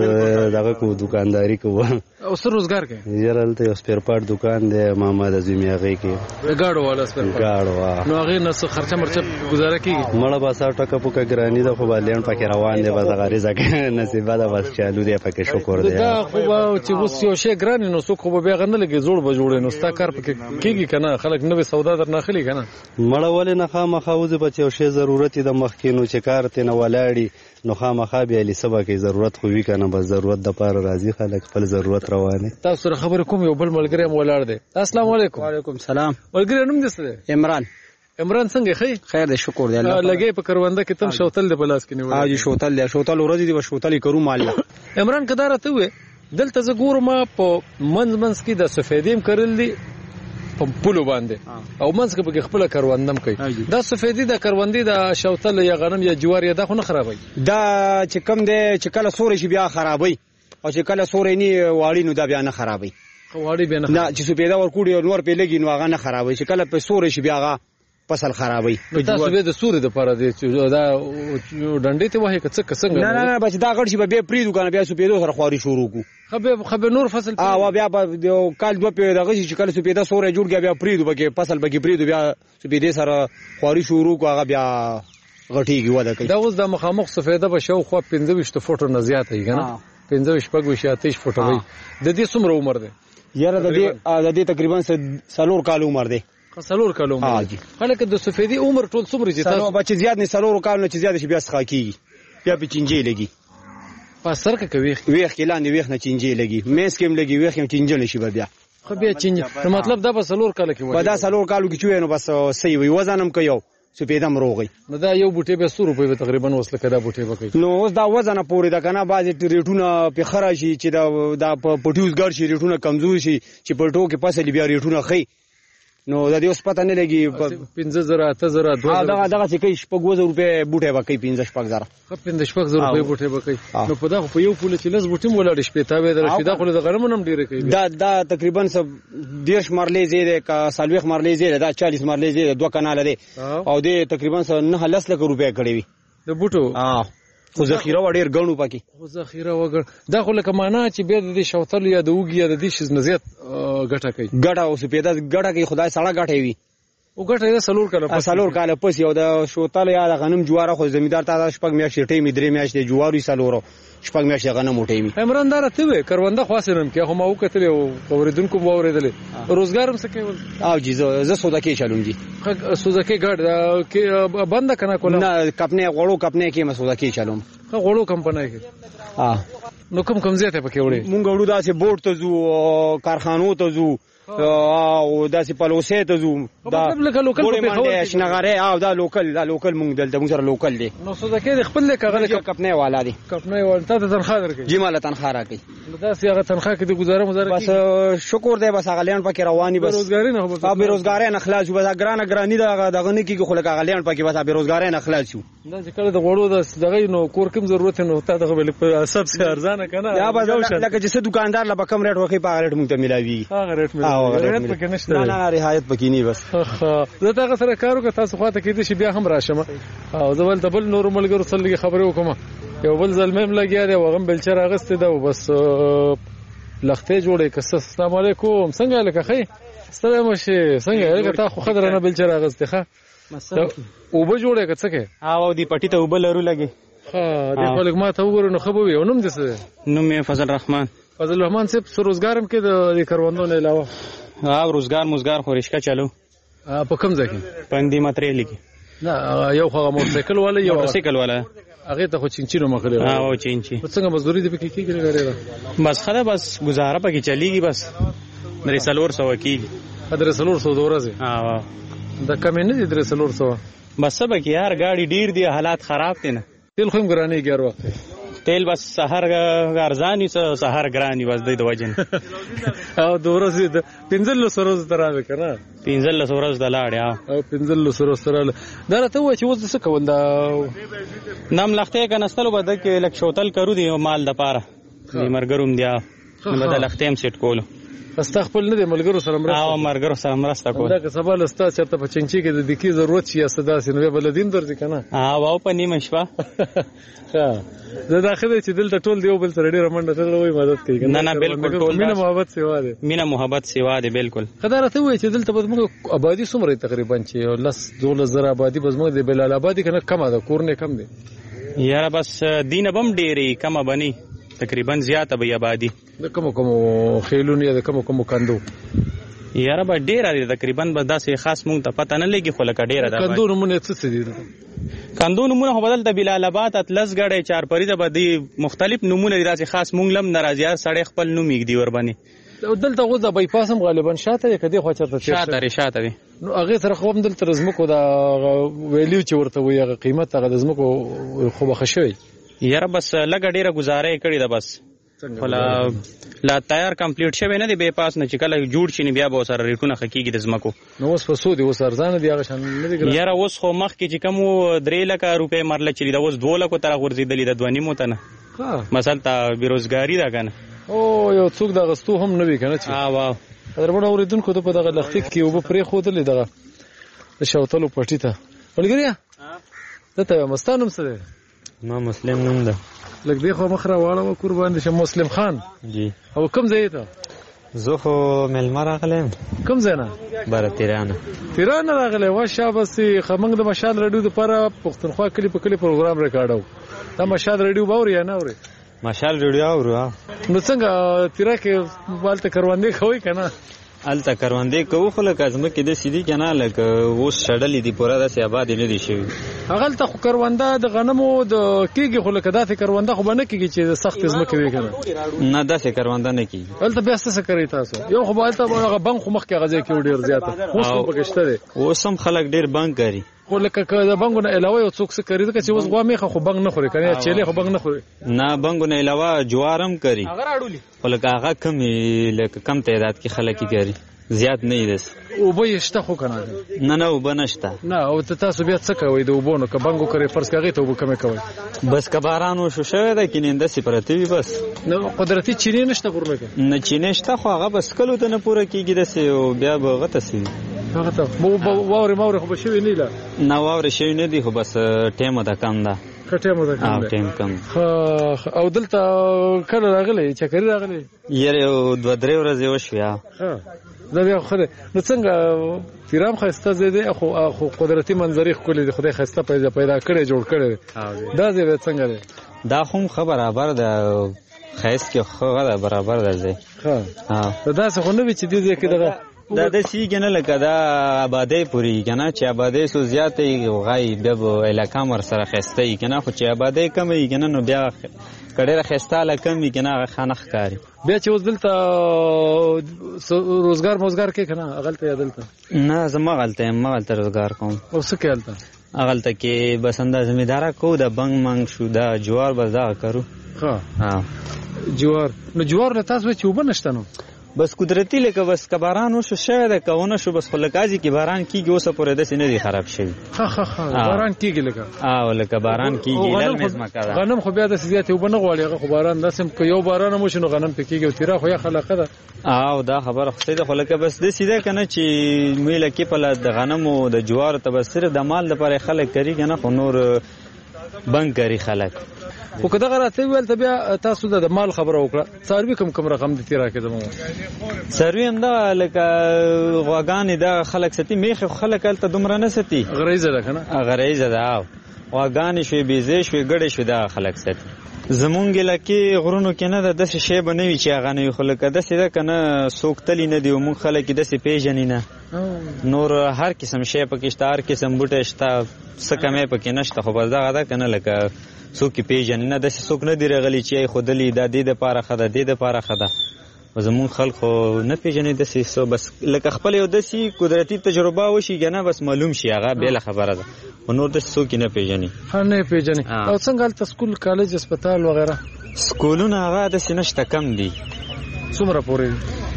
دغه کو دکانداری کو او سر روزګار کې یاره ته سپیر پارت دکان دی محمد عظیم یاغي کې گاډو والا سپیر پارت گاډو نو هغه نس خرچه مرچه گزاره کیږي مړه بس ټکه پوکه ګرانی د خو باندې پکې روان دی بس غریزه کې نصیب ده بس چالو دی پکې شکر دی دا خو چې اوس یو شی ګرانی نو څوک خو به غنه لګي جوړ به جوړې نو ستا کار پکې کیږي کنه خلک نوې سودا در نه خلی کنه مړه ولې نه خامخا وځي په یو شی ضرورت د مخکینو چې کار ته نه ولاړی نو خامخا به علي سبا کې ضرورت خو وی کنه بس ضرورت د پاره راځي خلک خپل ضرورت روانه تاسو سره خبر کوم یو بل ملګری مو ولاړ دی السلام علیکم وعلیکم السلام ملګری نوم دې څه دی عمران عمران څنګه خیر خیر دې شکر دې الله لګي په کرونده کې تم شوتل د بلاس کې نیول اجي شوتل دې شوتل ورځ دې شوتل کرو مال عمران کدارته وې دلته ز ګورم په منځ منځ کې د سفیدیم کړل دي په پولو باندې او منځ کې په خپل کروندم کوي دا سفیدی د کروندې د شوتل یا غنم یا جوار یا د خو نه خرابوي دا چې کم دې چې کله سورې شي بیا خرابوي او چې کله سورې ني واړی نو دا بیا نه خرابوي خواړي به نه نه چې سپیدا ورکوړي نور په لګي نو هغه نه خرابوي چې کله په سورې شي بیا هغه فصل خرابوي. تاسو به د سورې د پاره دی چې دا ډنډې ته وایي کڅ کڅنګ نه نه نه بچ دا غړ شي به پری دوکان بیا سپیدو سره خواري شروع کو خبر خبر نور فصل اه بیا په کال دوه په دغه چې کله سپیدا سورې جوړ بیا پری دو بګي فصل بګي پری دو بیا سپیدې سره خواري شروع کو هغه بیا غټیږي ودا کوي. دا اوس د مخامخ سفیده به شو خو پنځه ویشت فوټو نه زیات دی کنه پنځه ویشت پګ وشي آتش فوټو وي. د دې څومره عمر دی؟ یاره د دې د دې تقریبا سلور کال عمر دی. سلور کال عمر دی. خلک د سفیدی عمر ټول څومره دي؟ تاسو بچ زیات نه سلور کال نه چې زیات شي بیا څخه کیږي بیا په چنجي لګي په سر کې کوي ویخ کې لاندې ویخ نه چنجي لګي مېس کې لګي ویخ کې چنجل شي بیا خو بیا چنجي نو مطلب دا په سلور کال کې وایي په دا سلور کالو کې چوي نو بس صحیح وي وزنم کوي سپیدم روغي نو دا یو بوټي به sto روپے تقریبا وسله کدا بوټي وکړي نو اوس دا وزن پورې دا کنه باز ریټونه په خراشي چې دا دا پټیوز ګر شي ریټونه کمزور شي چې پټو کې پسې بیا ریټونه خي نو دا دې اوس پته نه لګي پنځه زره اته زره دوه زره دا دا چې کې شپږ وزره روپے بوټي وکړي پنځه شپږ زره خو پنځه شپږ زره روپے بوټي وکړي نو په دا په یو پوله چې لږ بوټي مولاړ شپې تا به در شي دا خو د غنمو نم ډیره کوي دا دا تقریبا دیرش مرلې زیاده کا سالويخ مرلې زیاده دا چالیس مرلې زیاده دوه کانال دي او دې تقریبا نه لس لک روپے کړي وي د بوټو اه خو ذخیره وړ غړنو پکې خو ذخیره وګړ دا خو لکه معنا چې به د شوتل یا د وګي یا د دې شز نزيات ګټه کوي ګټه او سپیدا ګټه کوي خدای سړه ګټه وي او ګټه یې سلور کاله پس سلور کاله پس یو د شوتل یا د غنم جواره خو زمیدار ته شپږ میاشتې ټی می درې میاشتې جواري سلورو شپږ میاشتې غنم وټی می عمران دار ته وې کرونده خاصرم کې خو ما وکتل او اوریدونکو مو اوریدل روزګارم څه کوي او جی زه سودا کې چلوم جی سودا کې ګډ کې بند کنه کوله نه کپنه غړو کپنه کې مسودا کې چلوم خو غړو کمپنۍ کې ها نو کوم کوم زیاته پکې وړي مونږ وړو داسې بورډ ته زو کارخانو ته زو او داسې پلوسه ته زو دا لوکل په خبره شنغاره او دا لوکل دا لوکل مونږ دلته مونږ سره لوکل دي نو سودا کې خپل کغله کپنه والا دي کپنه والا ته تنخواه درکې جی مال تنخواه راکې دا سیغه تنخواه کې د گزاره مزاره بس شکر دی بس غلیان پکې رواني بس روزګاری نه او بیروزګاری نه خلاص بس ګرانه ګرانی دا دغه نه کې خو لکه غلیان پکې بس بیروزګاری نه خلاص شو دا چې کله د غوړو د دغه نو کور کوم ضرورت نه وته دغه بل په سب سي ارزانه کنه یا بس لکه چې دکاندار لا کم ریټ وخی په ریټ مونږ ته ملاوي هغه ریټ ملاوي نه نه رعایت پکې نه بس زه دا سره کارو که تاسو خواته کې دي چې بیا هم راشم او زه ول تبل نور ملګرو سره لګي خبرې وکم یو بل ظلمم لګیا دی وغم بلچر اغست دی بس لخته جوړې کس السلام علیکم څنګه لکه خی السلام شي څنګه لکه تا خو خضر نه بلچر اغست ښه او به جوړې کڅ کې او دی پټی ته وبل لرو لګي ها د خلک ما ته وګورو نو خبر وي نوم دې څه نوم یې فضل رحمان فضل رحمان صاحب روزګارم کې د کاروانونو نه علاوه او روزګار مزګار خو رشکا چالو په کوم ځای کې پندې ماترې لګي نه یو خو موټر سایکل والا یو موټر سایکل والا هغه ته خو چینچینو مخلي او چینچی څنګه مزدوري دې پکې کیږي غره بس خله بس گزاره پکې چلیږي بس درې سلور سو کیږي درې سلور سو دورځي اه دا کم نه دي درې سلور سو بس سبا کې یار گاڑی ډیر دی حالات خراب دي نه تیل خو ګرانې ګر وخت تیل بس سحر ارزانی سحر ګرانی بس د وجن او دورځي د پنځل سروز تراوي کنه پنځل سروز د لاړ او پنځل سروز تراله دا راته و چې وځ څه کول دا نام لخته کنستلو بده کې لک شوتل کرو دی مال د پاره مرګروم دی نو بده لختم سیټ کولو استغفل نه دی ملګرو سره مرسته او مرګرو سره مرسته کول دا که سبا لستا چرته په چنچي کې د دکی ضرورت شي اسدا سينو بل دین درځي کنه او او په نیمه شپه ها زه داخله چې دلته ټول دیو بل سره ډیره منډه سره وای مدد کوي نه نه بالکل ټول مینه محبت سیوا دی مینه محبت سیوا دی بالکل خدای ته وای چې دلته به موږ آبادی څومره تقریبا چې لس دولس زره آبادی به موږ د بلال آبادی کنه کم ده کور نه کم دی یاره بس دینه بم ډیری کم بني تقریبا زیاته به آبادی د کوم کوم خیلون یا د کوم کوم کندو یاره به ډیره دي تقریبا به داسې خاص مونږ ته پته نه لګي خو لکه ډیره ده کندو نمونه څه څه دي کندو نمونه هو بدل د بلال آباد اتلس غړې چار پری ده به دي مختلف نمونه دي داسې خاص مونږ لم ناراضیار سړی خپل نوم یګ دی ور باندې دلته غو د بای پاس هم غالبا شاته کدي خو چرته شاته ری شاته وي نو هغه سره خو هم دلته رزمکو دا ویلیو چې ورته وي هغه قیمت هغه رزمکو خو بخښوي یاره بس لګ ډیره گزارې کړې ده بس فلا لا تیار کمپلیټ شوی نه دی به پاس نه چې کله جوړ شي بیا به سره ریټونه خکېږي د زمکو نو اوس په سودي اوس ارزانه دی هغه شان نه دی یاره اوس خو مخ کې چې کوم درې لک روپے مرله چلی دا اوس دوه لک تر غورځېدلې د دوه نیمو ته نه ها مثلا تا بیروزګاری دا کنه او یو څوک د غستو هم نه وی کنه چې ها واه دربونه اوریدونکو ته په دغه لختي کې وب پرې خودلې دغه د شوتلو پټی ته ولګریا ته ته مستانم سره ما مسلم نوم ده لګ دی خو مخره واړه قربان شه مسلم خان جی او کوم ځای ته زه خو ملما راغلم کوم ځای نه بره تیرانه تیرانه راغله وا شابسي خمنګ د مشال رډیو لپاره پښتونخوا کلی په کلی پروګرام ریکارډو دا مشال رډیو باور یا نه اوري مشال رډیو اورو نو څنګه تیرا کې بالته کروندې خوي کنه الته کروندې کوو خو لکه ازمه کې د سیدی کنه لکه اوس شړلې دی پورا د سیاباد نه دي شوی هغه ته خو کرونده د غنمو د کیږي خو لکه داسې کرونده خو باندې کیږي چې سخت ازمه کوي کنه نه داسې کرونده نه کیږي الته بیا څه کوي تاسو یو خو بالته هغه بنګ خو مخ کې غځي کې ډیر زیاته اوس په پکشته دي اوس هم خلک ډیر بنګ کوي خو لکه د بنګو نه علاوه یو څوک څه کوي دا چې اوس غوا میخه خو بنګ نه خوري کنه چيله خو بنګ نه خوري نه بنګو نه علاوه جوارم کوي هغه راډولي خو لکه هغه کم لکه کم تعداد کې خلک کوي زیات نه یدس او به شته خو کنه نه نه وبنشته نه او تاسو بیا څه کوي د وبونو که بنګو کوي فرض کاغی ته وب کم کوي بس کبارانو شو شوه د کینند سپرتی بس نو قدرتي چینه نشته پورمه کې نه چینه شته خو هغه بس کلو ته نه پوره کیږي دسه او بیا به غته سي هغه ته مو واوري ماوري خو به شوی نه لا نه واوري شوی نه دی خو بس ټیمه ده کم ده کټه مو ده او ټیم کم او دلته کله راغلی چکرې راغلی یره دوه درې ورځې وشویا ها دا بیا خو نو څنګه تیرام خسته زده خو خو قدرتي منظرې خولې د خدای خسته پیدا پیدا کړي جوړ کړي دا دې څنګه دی دا هم خبر برابر ده خیس کې خو برابر ده ها ها دا څه خو نه وی چې دې کې دغه دا د سی کنه لکه دا آبادی پوری کنه چې آبادی سو زیاتې غای به علاقه مر سره خسته کنه خو چې آبادی کمې کنه نو بیا کډه خسته لکه کنه خانخ کاری بیا چې دلته روزګار موزګار کې کنه غلطه دلته نه زما غلطه ما غلطه روزګار کوم او څه کېلته غلطه کې بس انداز زمیدارا کو د بنګ منګ شو دا جوار بزا کرو ها ها جوار نو جوار له تاسو چې وبنشته نو بس قدرتی لکه بس که باران وشو شوه ده که ونه شو بس خلقازی که باران کیگی اوسا پوره دسی ندی خراب شوی ها ها ها باران کیگی لکه آو لکه باران کیگی للمز مکا ده غنم خو بیا دسی زیاده او بنغوالی اگه خو باران دسیم که یو باران موشی نو غنم پی کیگی و تیرا خو یا خلقه ده آو دا خبر خو سیده خو لکه بس دسی ده کنه چی موی لکی پلا ده غنم و ده جوار تا بس صرف ده مال ده پاره خلق کری کنه خو نور بنک کری خلق خو که دغه راته ویل ته بیا تاسو د مال خبره وکړه څاروي کوم کوم رقم د تیرا کې زمو څاروي هم دا لکه غواګانې دا خلک ستي میخه خلک الته دومره نه ستي غریزه ده کنه غریزه ده غواګانې شوي بيزې شوي ګړې شوي دا خلک ستي زمونږ لکه غرونو کې نه د داسې شی بنوي چې هغه نه خلک داسې ده کنه سوکتلی نه دی مونږ خلک داسې پیژنې نه نور هر قسم شی پکې شته هر قسم بوټي شته څه کمې پکې نشته خو بس دا ده کنه لکه څوک پیژنې نه داسې څوک نه دی راغلی چې خودلی دا دې د پاره خده دې د پاره خده زمون خلک نه پیژنې داسې سو بس لکه خپل یو داسې قدرتي تجربه وشي کنه بس معلوم شي هغه بل خبره ده نور د څوک نه پیژنې ها نه پیژنې او څنګه تل سکول کالج هسپتال وغیرہ سکولونه هغه د سینشت کم دي څومره پورې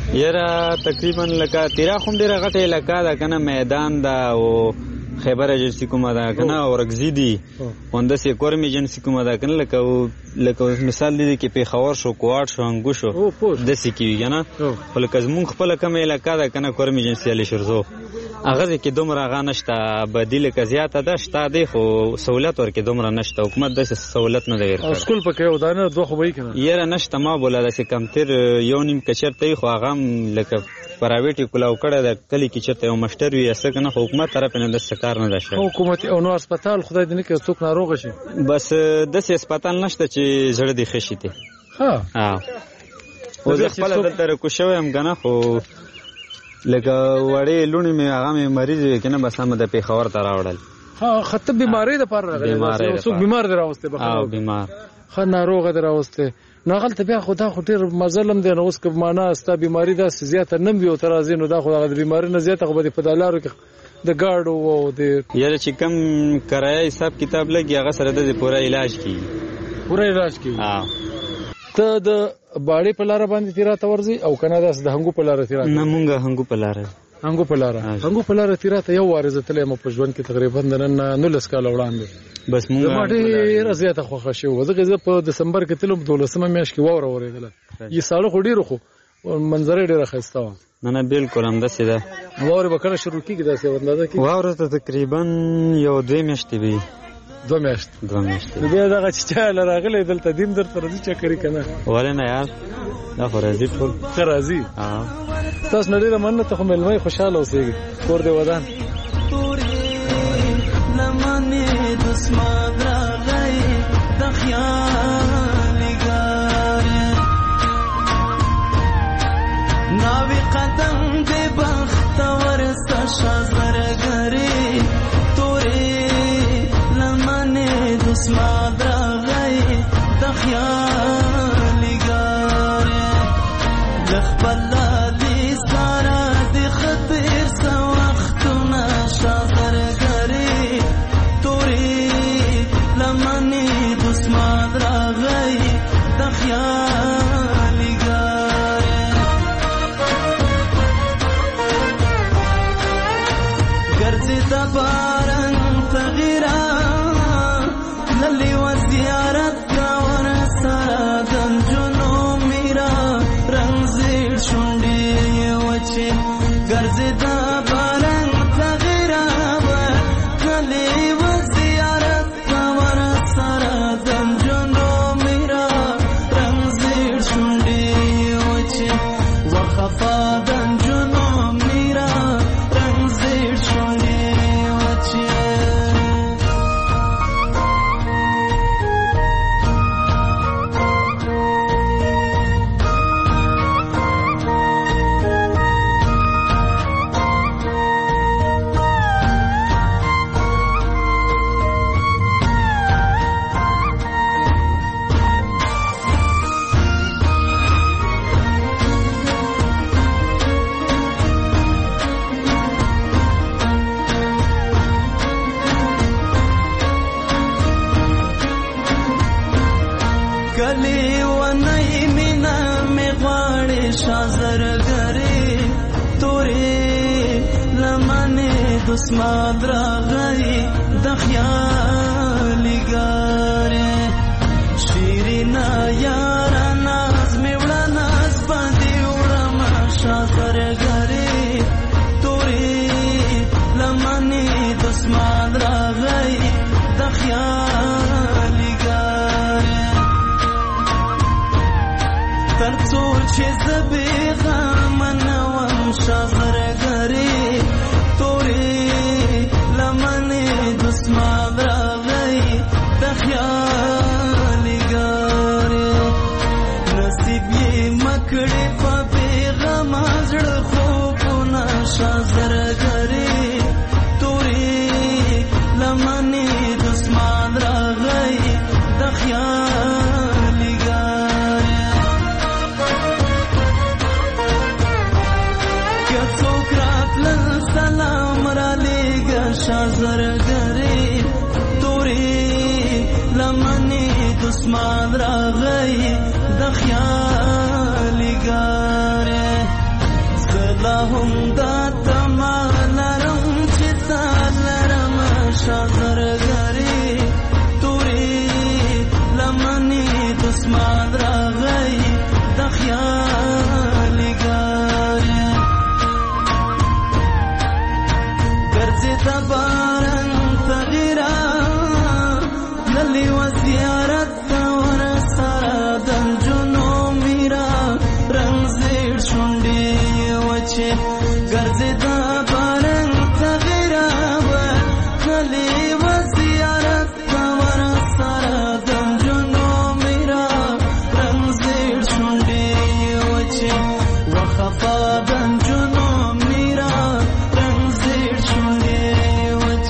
یره تقریبا لکه تیرا خو ډیره غټه علاقه ده کنه میدان ده او خیبر ایجنسی کومه ده کنه اورګزی دی اونده سي کورم ایجنسی کومه ده کنه لکه لکه مثال دی کې پیښور شو کوټ شو انګو شو د سې کیږي کنه ولکه زمون خپل کم علاقه ده کنه کورم ایجنسی علی شرزو هغه کې دومره غانشته بدیل ک زیاته ده شته دی خو سہولت ورکې دومره نشته حکومت د سہولت نه دی ورکړي سکول پکې یو دانه دوه خو وای کنه یره نشته ما بوله د کمتر یو نیم کچرته خو هغه لکه پرایویټ کلاو کړه د کلی کې چرته یو مشتر وي اسه کنه حکومت طرف نه د سکار نه ده حکومت او نو هسپتال خدای دې نه کې څوک ناروغ شي بس د سې هسپتال نشته چې زړه دی خشي ته ها ها او زه خپل د تر کو شوم کنه خو لکه وړې لونی مې هغه مې مریض کنه بس هم د پیښور ته راوړل ها خطر بیماری ده پر راغلی څوک بیمار دراوسته بخو بیمار خو ناروغ دراوسته نو غلط بیا خدا خو ډیر مظلم دی نو اوس که معنا استا بیماری ده زیاته نم وي او ترازی نو دا خو د بیماری نه زیاته خو به په دلارو کې د ګاډو او د یاره چې کم کرایه حساب کتاب لګي هغه سره د پوره علاج کی پوره علاج کی ها ته د باړې په لار باندې تیرا تورځي او کنه د هنګو په لار تیرا نه مونږه هنګو په لار انګو پلاره انګو پلاره تیراته یو وارزه تلې مو په ژوند کې تقریبا د نن نولس کال وړاندې بس موږ ما ډېر زیاته خوښه شو زه غزه په دسمبر کې تلم دولسمه میاشت کې وره ورېدله یې ساړه خو ډېر خو منظره ډېره ښایسته وه نه نه بالکل همداسې ده واورې به کله شروع کېږي داسې اندازه کې واوره ته تقریبا یو دوې میاشتې وي دوه میاشتې دوه میاشتې بیا دغه چې چا له راغلی دلته دین درته راځي چکرې که نه ولې نه یار دا خو راځي ټول ښه راځي تاسو نه ډېره مننه ته خو مېلمه یې خوشحاله اوسېږي کور دې ودان ناوی قدم دې بختور سشا زرګری تورې لمنې دسمات راغی د خیال ګارې لخبل دې سارا دې خطر سو وختونه شاغر غری تورې لمنې دسمات راغی د خیال ګارې ګرځي د باران تغیرا للی و زیارت کا ور سره دنجونو میرا رنگ زیر شونډي وچه ګرځي د باران تغیرا للی و زیارت کا ور سره دنجونو میرا رنگ زیر شونډي وچه وخفا دنجونو میرا رنگ زیر شونډي وچه کلی و نئی مینا میں غاڑی شازر گری توری لمنے دسمات راغی دخیالی گاری شیرینا یارا ناز میں وڑا ناز باندی وڑا ما شازر گری توری لمنے دسمات راغی دخیالی گاری ترڅو چې زبېغه منوم شاغر غری تورې لمنې دسمات راغی د خیال ګارې نصیب یې مکړې په بېغم زړه خوبونه شاغر غری تورې لمنې دسمات راغی د خیال ګارې سلام را لیگا شازر گری توری لمنی دسمان را غی دخیالی گاری سلاهم دا تمام لرم چتا لرم شازر گری توری لمنی دسمان را غی دخیالی گاری تبارن تغیرا للی و زیارت ور سره دنجونو میرا رنگ زیر شونډي وچه ګرځي تبارن تغیرا للی و زیارت ور سره دنجونو میرا رنگ زیر شونډي وچه وخفا دنجونو میرا رنگ زیر شونډي وچه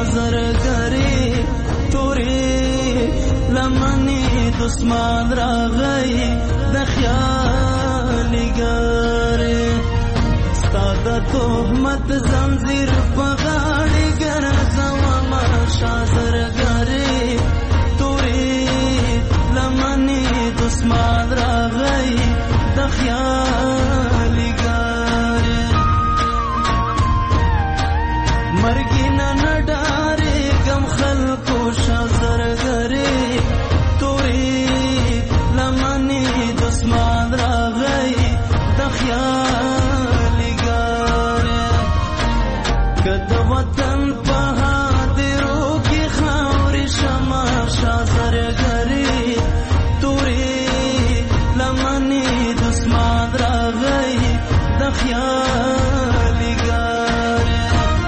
زرګری تورې لمنې دسمان راغی د خیال ګرې ستا د تهمت زنځیر په غاړې ګرځومه شا زرګری تورې لمنې دسمان راغی د خیال ګرې مرګی نه نډارې غم خلکو شا زرګری تورې لمنې دسمان راغی د خیال ګرې که د وطن په هدیرو کې خاورې شمه شا زرګری تورې لمنې دسمان راغی د خیال ګرې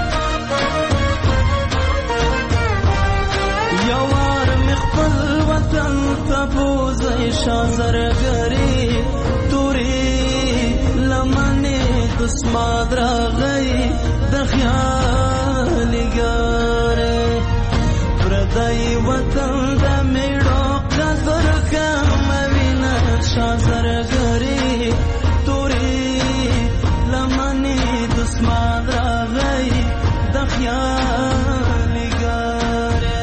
یوار مې خپل وطن ته بوځئ شا زرګرې تورې لمنې دسمان راغی د خیال ګرې پردی وطن د میړو قدر کمه وینه شا زرګرې تورې لمنې دسمان راغی د خیال ګرې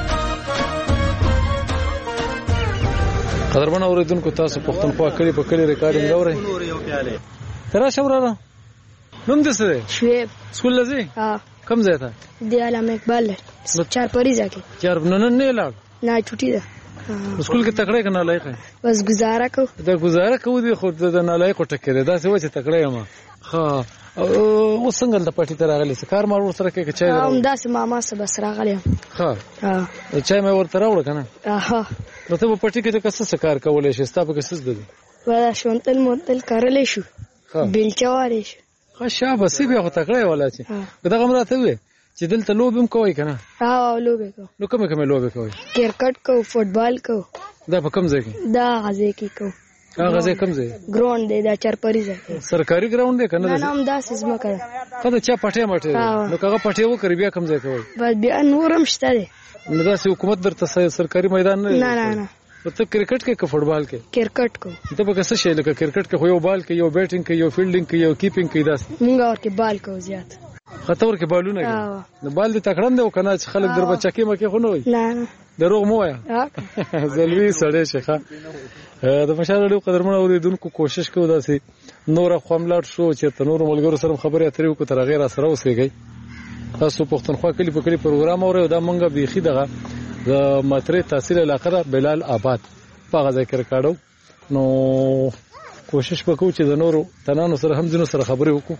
قدرمن اوریدونکو تاسو پښتونخوا کلی په کلی ریکارډینګ اورئ تراشه وراله نوم دې څه دی شعیب سکول لځي ها کوم ځای ته دی علامه اقبال چار پریزا کې چار نن نه لاړ نه چټي ده سکول کې تکړه کنه لایق بس گزاره کو دا گزاره کو دي خو د نه لایق ټکره دا څه و چې تکړه یم ها او څنګه د پټی تر راغلی کار مار ور سره کې چای هم داس ماما سره بس راغلی ها ها چای مې ورته راوړ کنه ها نو ته په پټی کې څه څه کار کولای شې ستا په څه څه دي ولا شونتل مونتل کارلې شو بیلچوارې شو ها شابه سی به تکړه ولا چې دا غمراته وي چې دلته لوبم کوي کنه ها لوبه کو نو کومه کومه لوبه کوي کرکټ کو فوټبال کو دا په کوم ځای کې دا غزه کې کو هغه ځای کوم ځای ګراوند دی دا چار پریزه سرکاري ګراوند دی کنه نه نام داس زما کړه کله چا پټه مټه نو هغه پټه وکړي بیا کوم ځای کوي بس بیا نورم شته دی نو دا سه حکومت درته سرکاري میدان نه نه نه نه ته کرکټ کې که فوټبال کې کرکټ کو ته به څه شي لکه کرکټ کې خو یو بال کې یو بیټینګ کې یو فیلډینګ کې یو کیپینګ کې داس مونږ ورکه بال کو زیات خطر کې بالونه کې نو بال دې تکړند او کنه چې خلک در بچا کې مکه خو نه وي نه نه دروغ مو یا زلوی سړی شيخه د مشاهده قدرمن اوریدونکو کوشش کوو داسې نور خپلات شو چې تنور ملګرو سره خبرې اترې وکړو تر غیر سره اوسېږي تاسو پښتونخوا کلی په کلی پروګرام اورئ دا مونږه بيخي دغه د ماترې تحصیل علاقه بلال آباد په ذکر کاړو نو کوشش وکړو چې د نورو تنانو سره هم ځینو سره خبرې وکړو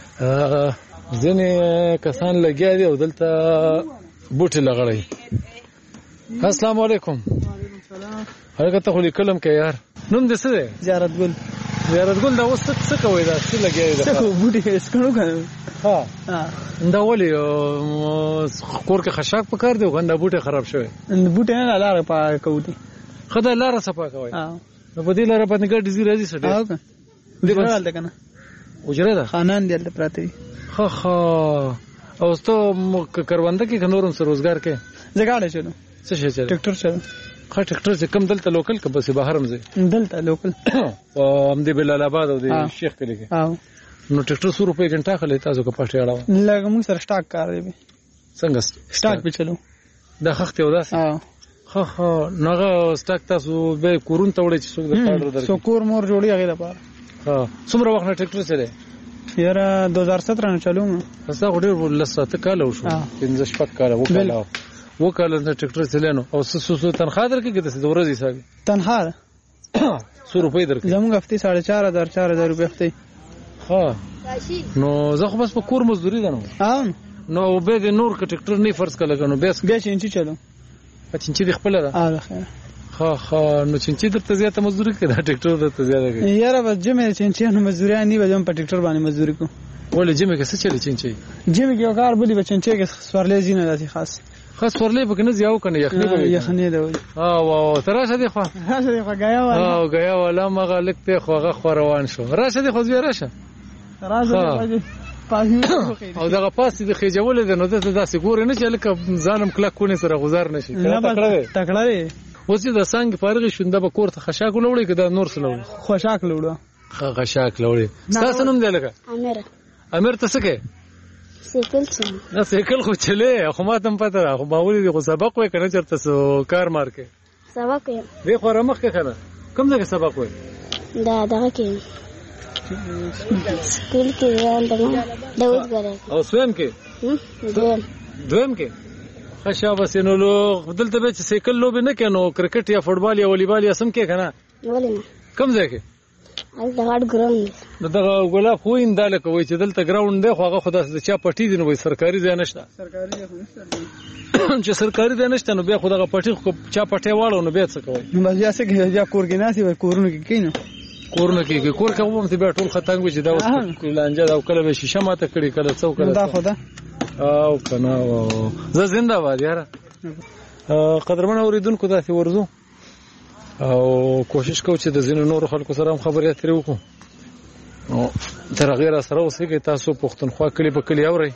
ځینې کسان لګیا دي او دلته بوټي لغړی السلام علیکم وعلیکم السلام هغه ته خو لیکلم کې یار نوم دې څه دی زیارت ګل زیارت ګل دا اوس څه کوي دا څه لګیږي دا څه کو بوټي اسکړو کنه ها دا ولې کور کې خشاک پکار دی غنده بوټي خراب شوی بوټي نه لاره پاک کوي خدای لاره صفا کوي ها نو په دې لاره باندې ګډ زی راځي سړي ها دې بل کنه وجره ده خانان دې پراته خا خا او ستو کرونده کې نورم سره روزګار کې زګاړه چلو څه شي چلو ټریکټر چلو خا ټریکټر چې کم دلته لوکل کې بس بهر هم زی دلته لوکل او هم دې بلال آباد او دې شیخ کې لګي ها نو ټریکټر څو روپے غنټه خلې تاسو کو پټه اړه لګ موږ سره سٹاک کار دی څنګه سٹاک به چلو دا خخته و داس ها خا خا نغه سٹاک تاسو به کورون ته وړي چې څوک د کارډر درکې سو کور مور جوړي هغه لپاره ها څومره وخت ټریکټر سره یاره دو هزار سترہ نه چلو تاسو غوډه لساته کال وشو پنځه شپږ کال وکاله وکاله د ټریکټر چلنو او سو سو تنخواه درکې کته د ورځې حساب تنخواه څو روپۍ درکې زموږ هفتې ساڑھے چار هزار چار هزار روپۍ هفتې ها نو زه خو بس په کور مزدوري ده نو ها نو به د نور ک ټریکټر نه فرض کله کنو بس بیا چینچی چلو چینچی د خپل ده ها خیر خا خا نو چینچی درته زیاته مزدوري کړه ټریکټر درته زیاته کړه یاره بس جمع چینچی نو مزدوري نه وځم په ټریکټر باندې مزدوري کو ولې جمع کې څه چلی چینچی جمع کې کار بلی به چینچی کې سوارلې زینه داسي خاص خاص ورلې به کنه زیاو کنه یخنی به یخنی ده ها واو تراشه دی خو راشه دی خو غیا ولا ها غیا ولا مغه لک په خوغه خوروان شو راشه دی خو زیاره راشه راشه او دغه پاس د خېجول د نو د داسې ګور نه چې لکه ځانم کله کونې سره گزار نشي تکړه دی اوس د سانګ فارغ شونده به کور ته خشاک لوړی کده نور څه لوړی خوشاک لوړو خشاک لوړی تاسو نوم دی لکه امیر امیر ته څه کې سیکل چم نه سیکل خو چلے خو ما تم پته خو باوري دی خو سبق وای کنه چرته سو کار مار کې سبق یې دی خو رمخ کې کنه کوم ځای کې سبق وای دا دغه کې سکول کې راندم داود غره او سویم کې دویم دویم کې خشا بس نو لو دلته به سیکل لوب نه کینو کرکټ یا فوټبال یا والیبال یا سم کې کنه ولې نه کوم ځای کې دا هارد ګراوند دغه ګلاب خو انده لکه وای چې دلته ګراوند دی خو هغه خو د چا پټی دی نو وای سرکاري ځای نشته سرکاري ځای نشته چې سرکاري ځای نشته نو بیا خو دغه پټی خو چا پټی واړو نو بیا څه کوي نو بس یا څه کې یا کور کې ناسي وای کورونه کې کینو کورونه کې کور کې هم ته بیا ټول خطنګ وي چې دا اوس لانجه دا کله به شیشه ماته کړي کله څو کله دا خو دا او کنه زه زنده باد یاره قدرمن اوریدونکو داسې ورزو او کوشش کوو چې د ځینو نورو خلکو سره هم خبرې اترې وکړو نو تر هغې را سره اوسېږئ تاسو پښتونخوا کلي په کلي اورئ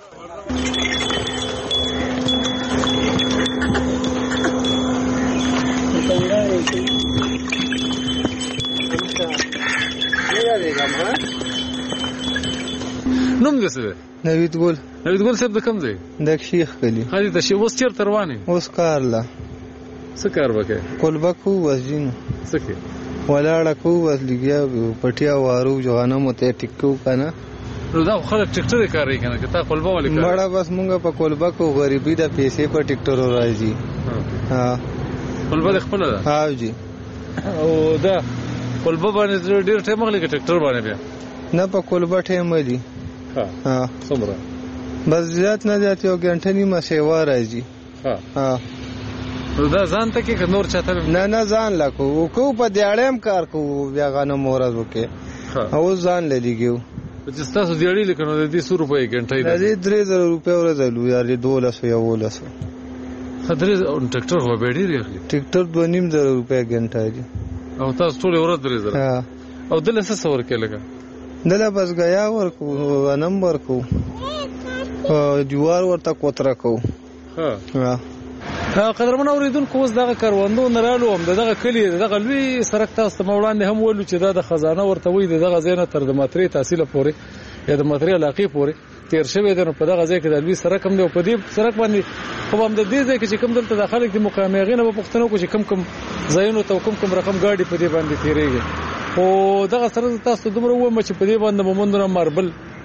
نوم دې څه دی نوید ګل نوید ګل صاحب د کوم ځای د شیخ کلي هدي د شیخ اوس چېرته روان یې اوس کار له څه کار به کوې کلبه کوو بس ځینو څه کوې ولاړه کوو بس لګیا پټیا وارو جو غنمو ته ټیک کوو که نه نو دا خو خلک ټیکټرې کاروي که نه که تا کلبه ولې کاروي مړه بس مونږ په کلبه کوو غریبي ده پیسې په ټیکټرو راځي کلبه دې خپله ده هاو جي او دا کلبه باندې ډېر ټایم اخلي که ټیکټر باندې بیا نه په کلبه ټایم دي ها څومره بس زیات نه زیات یو ګنټه نیمه سیوا راځي ها نو دا ځان ته کې که نور چاته نه نه ځان لا کوو کوو په دیاړی هم کار کوو بیا غنم ورځو کې اوس ځان له لګیو چې ستاسو دیاړي لکه نو د دې څو روپۍ ګنټه د دې درې زره روپۍ ورځ الو یار دولسو یولسو درې ټیکټر خو به ډېر اخلي ټیکټر دوه نیم زره روپۍ ګنټه دي او تاسو ټولې ورځ درې زره او دله څه څه ورکوې لکه دله بس ګیا ورکو غنم ورکو جوار ورته کوتره کوو قدرمن اوریدونکو اوس دغه کروندو نه رالو هم دغه کلي دغه لوی سړک تاسو ته وړاندې هم ولو چې دا د خزانه ورته وي دغه ځای نه تر د ماترې تحصیل پورې یا د ماترې علاقې پورې تیر شوی دی نو په دغه ځای کې د لوی سړک هم دی او په دې سړک باندې خو هم د دې ځای کې چې کوم دلته د خلک د مقام هغې نه به پوښتنه وکړو چې کوم کوم ځایونو ته کوم کوم رقم ګاډي په دې باندې تېرېږي خو دغه سره تاسو ته دومره ووایم چې په دې باندې مومندونه ماربل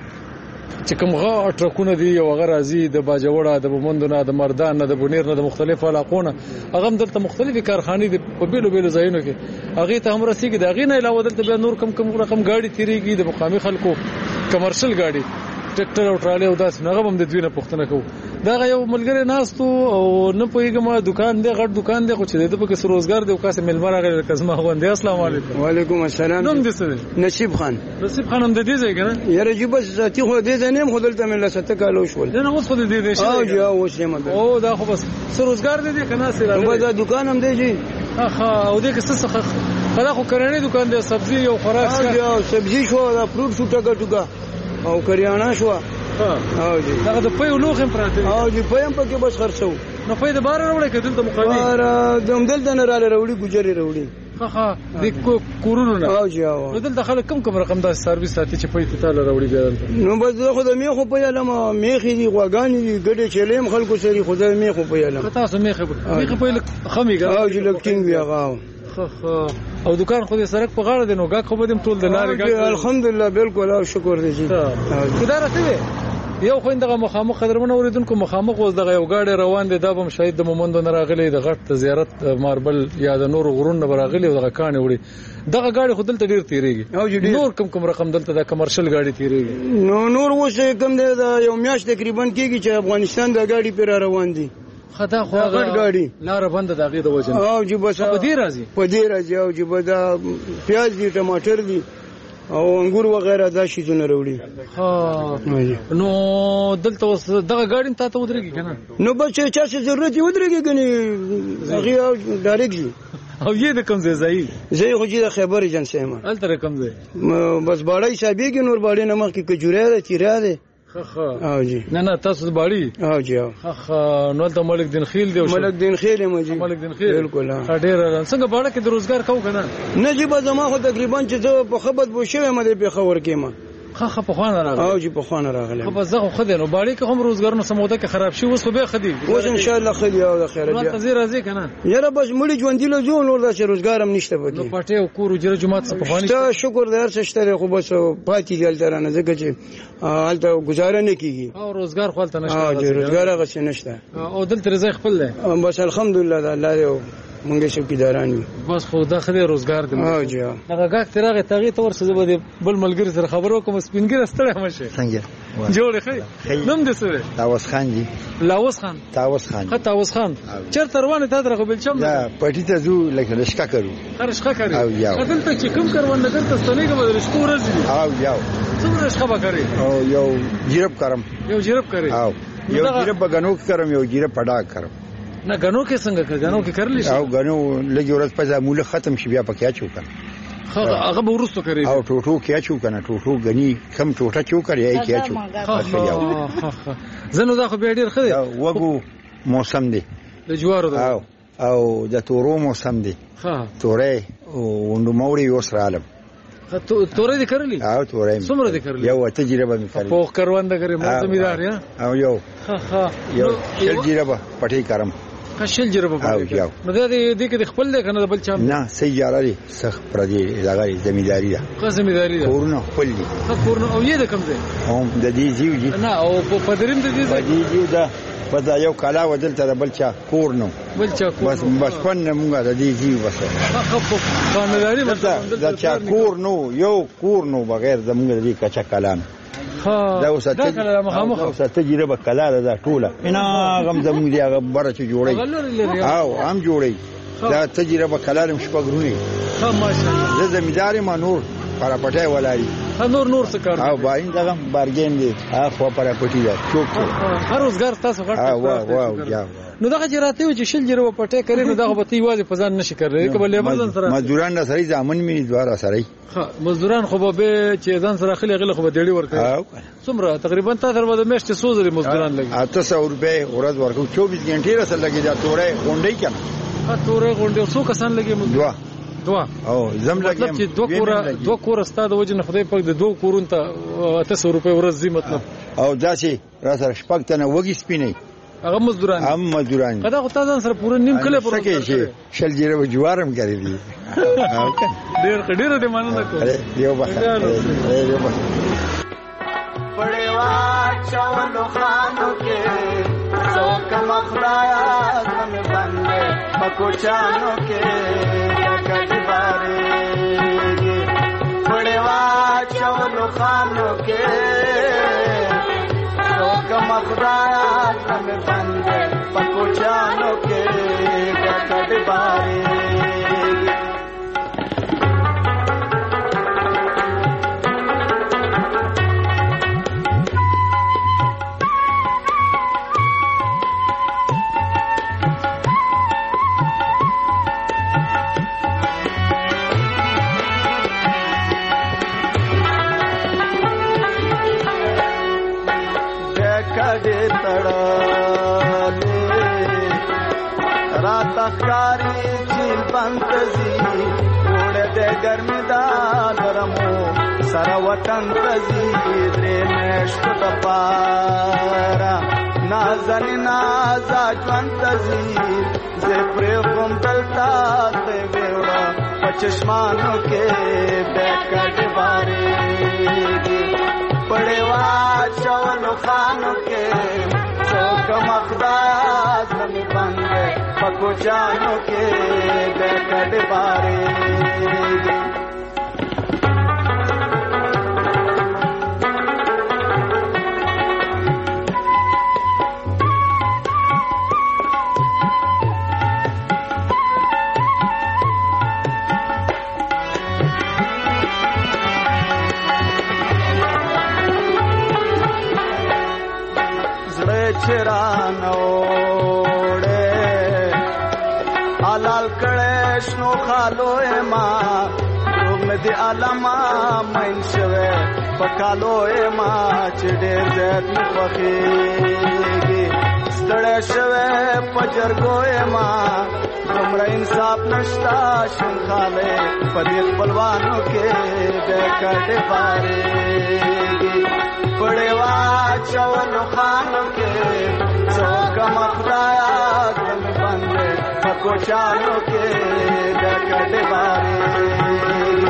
چې کوم غا ټرکونه دي او هغه راځي د باجوړه د مومندونه د مردان نه د بونیر نه د مختلفو علاقو نه هغه هم دلته مختلفې کارخانې دي په بیلو بیلو ځایونو کې هغې ته هم رسېږي د هغې نه علاوه دلته بیا نور کم کم رقم ګاډي تېرېږي د مقامي خلکو کمرشل ګاډي ټریکټر او ټرالي او داسې هغه هم د دوی نه پوښتنه کوو دغه یو ملګری ناست و او نه پوهېږم دکان دی غټ دکان دی خو چې د ده پکې څه روزګار دی او کاسې مېلمه راغلی لکه زما غوندې السلام علیکم وعلیکم السلام نوم دې څه دی نصیب خان نصیب خان هم د دې ځای که نه یاره جي بس ذاتي خو دې ځای نه یم خو دلته مې له سته کاله وشول نه نه اوس خو د دې ځای شوی او جي اوس یم او دا خو بس څه روزګار دی دی که ناستې راغلی بس دا دکان هم دی جي ښه او دې کې څه څه دا خو کرنې دکان دی سبزي او خوراک او سبزي شو دا فروټ شو ټکه ټوکه او کریانه شوه او جی دا د پيو لوخ هم پراته او جی پيم پکې بس خرڅو نو پي د بار راوړې کدل ته مقامي بار دم دل د نه را راوړي ګجري راوړي ها ها د کورونو نه او جی او نو دل دخل کم کم رقم دا سرویس ساتي چې پي ته تعالی راوړي بیا نو بس خو د میخو په علم میخي دي غواګانی دي ګډه چلیم خلکو سری خو د میخو په علم تاسو میخه میخه په خمي ګر او جی لکټینګ بیا غاو او دکان خو دې سړک په غاړه دی نو ګاک خو به دې ټول د لارې ګاک الحمدلله بالکل او شکر دې جی خدای راته یو خو دغه مخامخ قدرمن اوریدونکو مخامخ اوس دغه یو گاډي روان دي دا به شاید د مومندو نه راغلي د غټ زیارت ماربل یا د نور غرون نه راغلي دغه کانه وړي دغه گاډي خو دلته ډیر تیریږي نور کم کم رقم دلته د کمرشل گاډي تیریږي نو نور اوس کم دی یو میاش تقریبا کېږي چې افغانستان د گاډي پر روان دي خدا خو غټ گاډي لار بند دغه د وجه او جی بس په دې راځي په دې راځي او جی بدا پیاز دي ټماټر دي او انګور وغیرہ دا شي زونه وروړي ها نو دلته اوس دغه ګاډي ته ته ودرېږي کنه نو بس چې چا څه ضرورت ودرېږي کني هغه ډایرکټ او یې د کوم ځای ځای زه خو چې د خبرې جن سیمه الته کوم ځای بس باړی صاحبېږي نور باړی نه مخ کې کجوره ده تیرا ده او جی نه نه تاسو باړي او جی خه نو ته ملک دین خیل دی ملک دین خیل مو جی ملک دین خیل بالکل ډیر څنګه باړه کې د روزګار کو کنه نه جی به زما خو تقریبا چې زه په خبرت بو شوم مده په خبر کې ما خه خه په خوانه راغله او جی په خوانه راغله خو بس زه خو نو باړي کې هم روزګارونه سموده کې خراب شي اوس خو به خدي اوس ان شاء الله خدي او خیر بیا نو تزیر راځي کنه یاره بس مړي ژوند دی له جو نور د روزګار هم نشته پدې نو پټه او کور جره جماعت څخه خوانه ته شکر دار شته خو بس پاتې دل ترانه ځکه چې حالت گزاره نه کیږي او روزګار خپل نشته او روزګار هغه نشته او دلته رزق خپل دی بس الحمدلله الله مونږه شوکیداران یو بس خو داخله روزګار دی او جی هغه غاک ترغه تغي تور څه به بل ملګری سره خبرو کوم سپینګر ستړی مشه څنګه جوړ خې نوم دې سره تاوس خان جی لاوس خان تاوس خان خه تاوس خان چیرته روانه تا درغه بل چم دا پټی ته زو لکه لشکا کرو خرشکا کوي او یاو دلته چې کوم کاروان دلته ستنې کوم رشکو ورځي او یاو څومره شخه کوي او یو جیرب کرم یو جیرب کوي او یو جیرب بغنو کرم یو جیرب پډا کرم نه غنو کې څنګه کوي غنو کې کړلی شي او غنو لګي ورځ په ځموله ختم شي بیا پکې اچو کنه هغه به ورستو کوي او ټوټو کې اچو کنه ټوټو غني کم ټوټه چو کوي کې اچو زنه دا خو به ډیر خدي وګو موسم دی د جوارو دا او او د تورو موسم دی ها تورې او وندو موري وسر عالم تورې دې کړلی او تورې څومره دې کړلی یو تجربه مې کړې په کاروان د غره مو زمیدار یا او یو ها ها یو شل جیربه پټي کرم خشل جربه پټي نو دا دې کې خپل دې کنه بل چا نه سیاره دي سخ پر دې لګاري زمیداری ده خو زمیداری ده کورونه خپل دي کورونه او یې د کم دي هم د دې زیو دي نه او په پدریم د دې زیو ده په دا یو کالا ودل تر بل چا کور نو بل چا کور بس بچپن موږ د دې زیو بس خو خانداري مطلب دا چا کور نو یو کور نو بغیر زموږ د دې کچا کلام ها دا اوس ته مخامخ اوس تجربه کلا ده ټوله انا غم زموږ دی هغه بره چې جوړي او هم جوړي دا تجربه کلا هم شپګرونی ها ماشاءالله زه زمیدار ما نور پر پټه ولاري نور نور څه کار او باین دغه بارګین دي اخو پر پټی ده چوک هر روزګار تاسو غټ واه واه یا نو دغه جراته چې شل جره پټه کوي نو دغه به تی واځي پزان نشي کوي کبه لیبر سره مزدوران سره ځامن می دواره سره ها مزدوران خو به چې ځان سره خلی غل خو به ډېری ورکړي څومره تقریبا تاسو به مېشت څو زره مزدوران لګي اته سو روپے ورځ ورکو چوبیس غنټې را سره لګي دا تورې غونډې کنه ها تورې غونډې څو کسان لګي مزدور دوا او زم لګي مطلب چې دوه کور دوه کور ستاد وجه نه خدای پاک د دوه کورونو ته اته سو روپے ورځ زی مطلب او داسې را سره شپږ تنه وګي سپینې هغه مزدوران هم مزدوران کدا خو تاسو سره پوره نیم کله پوره کې شل جره جوارم کوي دي ډیر ډیر دې مننه کوم یو بخا یو بخا بڑے وا چاولو خانو کې څوک مخدایا زم باندې پکو چانو کې کټ بارے بڑے وا چاولو خانو کې څوک مخدایا زم باندې پکو چانو کې کټ بارے کډې تړلې رات ښکاري چیل بندزي وړه دې ګرمي دا نرمو سره وطن تزي درې مشت د پارا نازن نازا ژوند تزي زه پرې کوم دلتا ته وړه پچشمانو کې به کډې باري بڑے وا چاولو خانو کے څوک مخدایا زم باندې پکو چانو کې د کډ بارے چرانوڑے حلال کړه شنو خالو ما روم دې علما منشوي پکالو ما چې ډېر زیات مې خوښېږي ستړی شوی په جرګو ما دومره انصاف نشته شنخالې په دې خپلوانو کې د کډې بارېږي پړې واچولو خانو کې څوکمه خدایا زړه مې بند دی په کوچانو کې د کډې بارېږي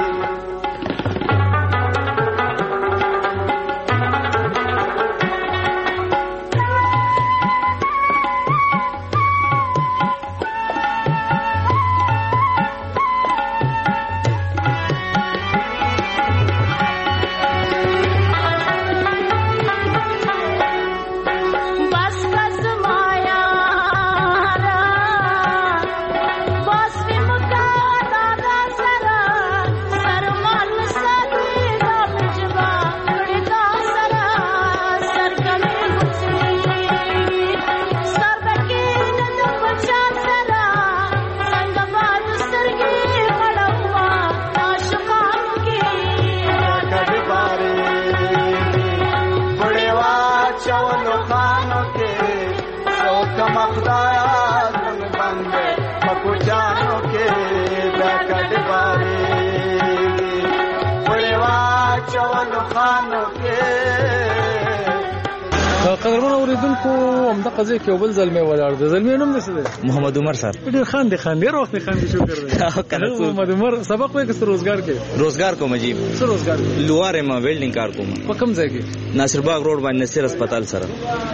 قدرمن اوریدونکو همدا قضیه کې بل ځل مې ولاړ د زلمی نوم څه دی محمد عمر صاحب ډېر خان دي خان ډېر وخت خان دي شکر دی محمد عمر سبق وایي چې روزګار کې روزګار کوم جی څه روزګار لواره ما ویلډینګ کار کوم په کوم ځای کې ناصر باغ روډ باندې نصر هسپتال سره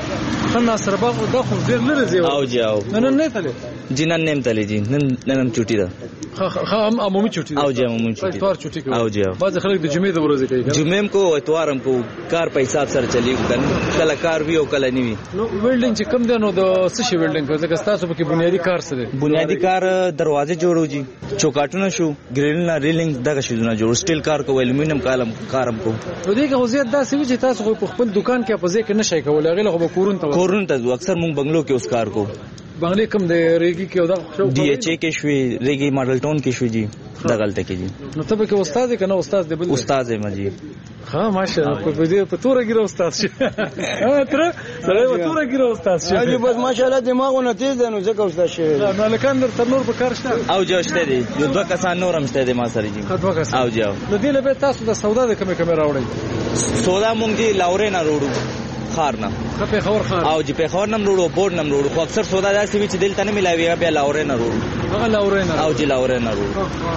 خان ناصر باغ د خو ډېر لري زیو او جی او نن نه تلې جنن نیم تلې جی نن نن چټي ده خا هم عمومي چټي او جی عمومي چټي اتوار چټي کوي او جی بعض خلک د جمعې د ورځې کوي جمعې کو اتوارم کو کار په حساب سره چلی کنه کله کار وی او کله نیوي نو ویلډینګ چې کم دی نو د څه شي ویلډینګ کوي ځکه تاسو په کې بنیادی کار څه دی بنیادی کار دروازه جوړو جی چوکاټونه شو ګریلونه ریلینګ دغه شیونه جوړ سټیل کار کو الومینیم کالم کارم کو نو دغه وضعیت داسې وي چې تاسو په خپل دکان کې په ځای کې نشئ کولای غل خو کورون ته کورون ته اکثر مونږ بنگلو کې اوس کار کو بنگلې کم دی ریګي کې دا ډي ایچ اي کې شوي ریګي ماډل ټاون کې شوي جی دا غلطه کې جی نو ته به کې استاد کنه استاد دی بل استاد یم جی ها ماشاءالله په دې په توره ګیره استاد شي ها تر سره په توره ګیره استاد شي اجي بس ماشاءالله دماغونه تیز دي نو ځکه استاد شي نو لکه در تر نور په کار شته او جوشته دي یو دوه کسان نور هم شته دي ما سره جی خدمت کسان او جاو نو دې له تاسو د سودا د کمه کمه راوړی سودا مونږ دی لاورې نه وروړو خارنا په خور خار او جی په خور نم وروړو بورډ نم وروړو خو اکثر سودا داسې وي چې دلته نه ملاوي بیا لاورې نه وروړو هغه لاورې نه او جی لاورې نه وروړو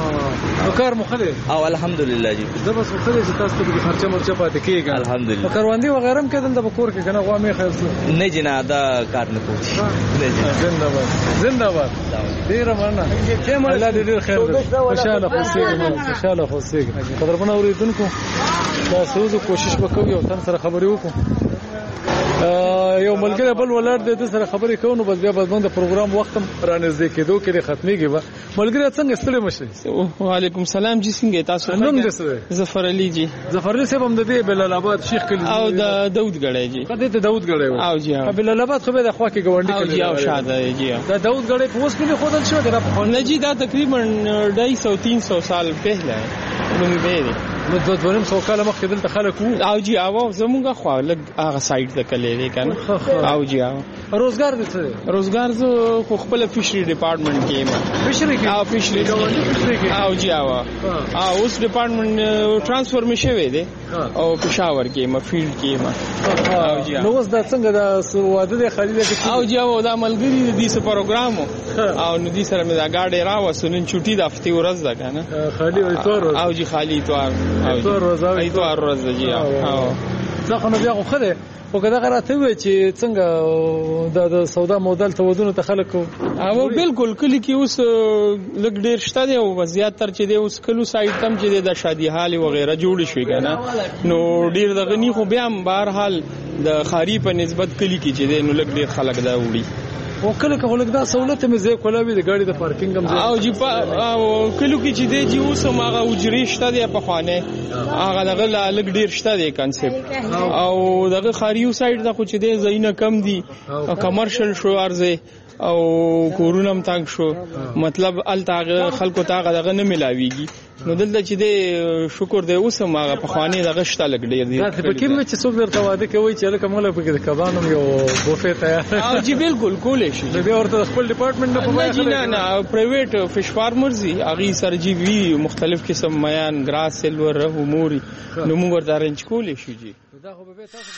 نو کار مخله او الحمدلله جی زه بس خو چې تاسو ته خرچه مرچه پاتې کیږي الحمدلله کاروندې وغیرہ هم کېدل د کور کې کنه غوا مې خیر نه جنا دا کار نه کوي نه زنده باد زنده باد ډیر مننه الله دې ډیر خیر خوشاله خوشاله خوشاله خوشاله قدرمن اوریدونکو تاسو زه کوشش وکوم یو تن سره خبرې وکم یو ملګری بل ولر د سره خبرې کوو نو بس بیا بس د پروګرام وخت را نږدې کېدو کې ختميږي به ملګری څنګه ستړي مشه وعلیکم سلام جی څنګه تاسو نوم دې څه ظفر علي جی ظفر علي صاحب هم د بلال آباد شیخ کلی او د داوود غړی جی کله ته داوود غړی او جی بلال آباد خو به د خوا کې ګوندې کلی او جی او شاده جی دا داوود غړی په اوس کې خودل شو دا په نه جی دا تقریبا ढाई सौ तीन सौ साल پهله نو به نو د دویم سو کاله مخکې دلته خلک وو او جی او زمونږه خو لګ هغه سایت ته کله دی کنه او جی او روزګار دې څه روزګار زه خو خپل فشری ډپارټمنټ کې ما فشری کې او فشری او جی او او اوس ډپارټمنټ ترانسفر مشه وې دي او پېښور کې ما فیلډ کې ما او جی نو اوس دا څنګه دا واده د خالد کې او جی او دا ملګری دې څه پروګرام او نو دې سره مې دا گاډي راوسو نن چټي د هفته ورځ ده کنه خالي اتوار او جی خالي اتوار اتوار ورځ اتوار ورځ جی او ځکه نو بیا خو خله او کدا غراته وي چې څنګه د سودا مودل تودونو ته خلک او بالکل کلی کې اوس لګ ډیر شته دی او زیات تر چې دی اوس کلو سایت تم چې د شادي حال او غیره جوړ شوی کنه نو ډیر د غنی خو بیا بهر حال د خاری په نسبت کلی کې چې دی نو لګ ډیر خلک دا وړي او کله کله لګ دا سہولت مې زه کولاوي د گاډي د پارکینګ هم او جی او کلو کې چې دی چې اوس هغه اجري شته دی په خانه هغه دغه لګ ډیر شته دی کنسپټ او دغه خاریو سایت دا خو چې دی زینه کم دي کمرشل شو ارزه او کورونم تنگ شو مطلب ال تاغه خلکو تاغه دغه نه ملاويږي نو دلته چې د شکر دی اوس هم هغه پخوانی دغه شته لګ ډیر دی دا په کوم چې څوک درته واده کوي چې لکه مولا په کې د کبانو یو بوفه تیار او جی بالکل کولې شي بیا ورته خپل ډپارټمنټ نه پوهه نه نه پرایویټ فش فارمرز دي هغه سره جی وی مختلف قسم میان ګراس سیلور اموري نو موږ ورته ارنج کولې شي جی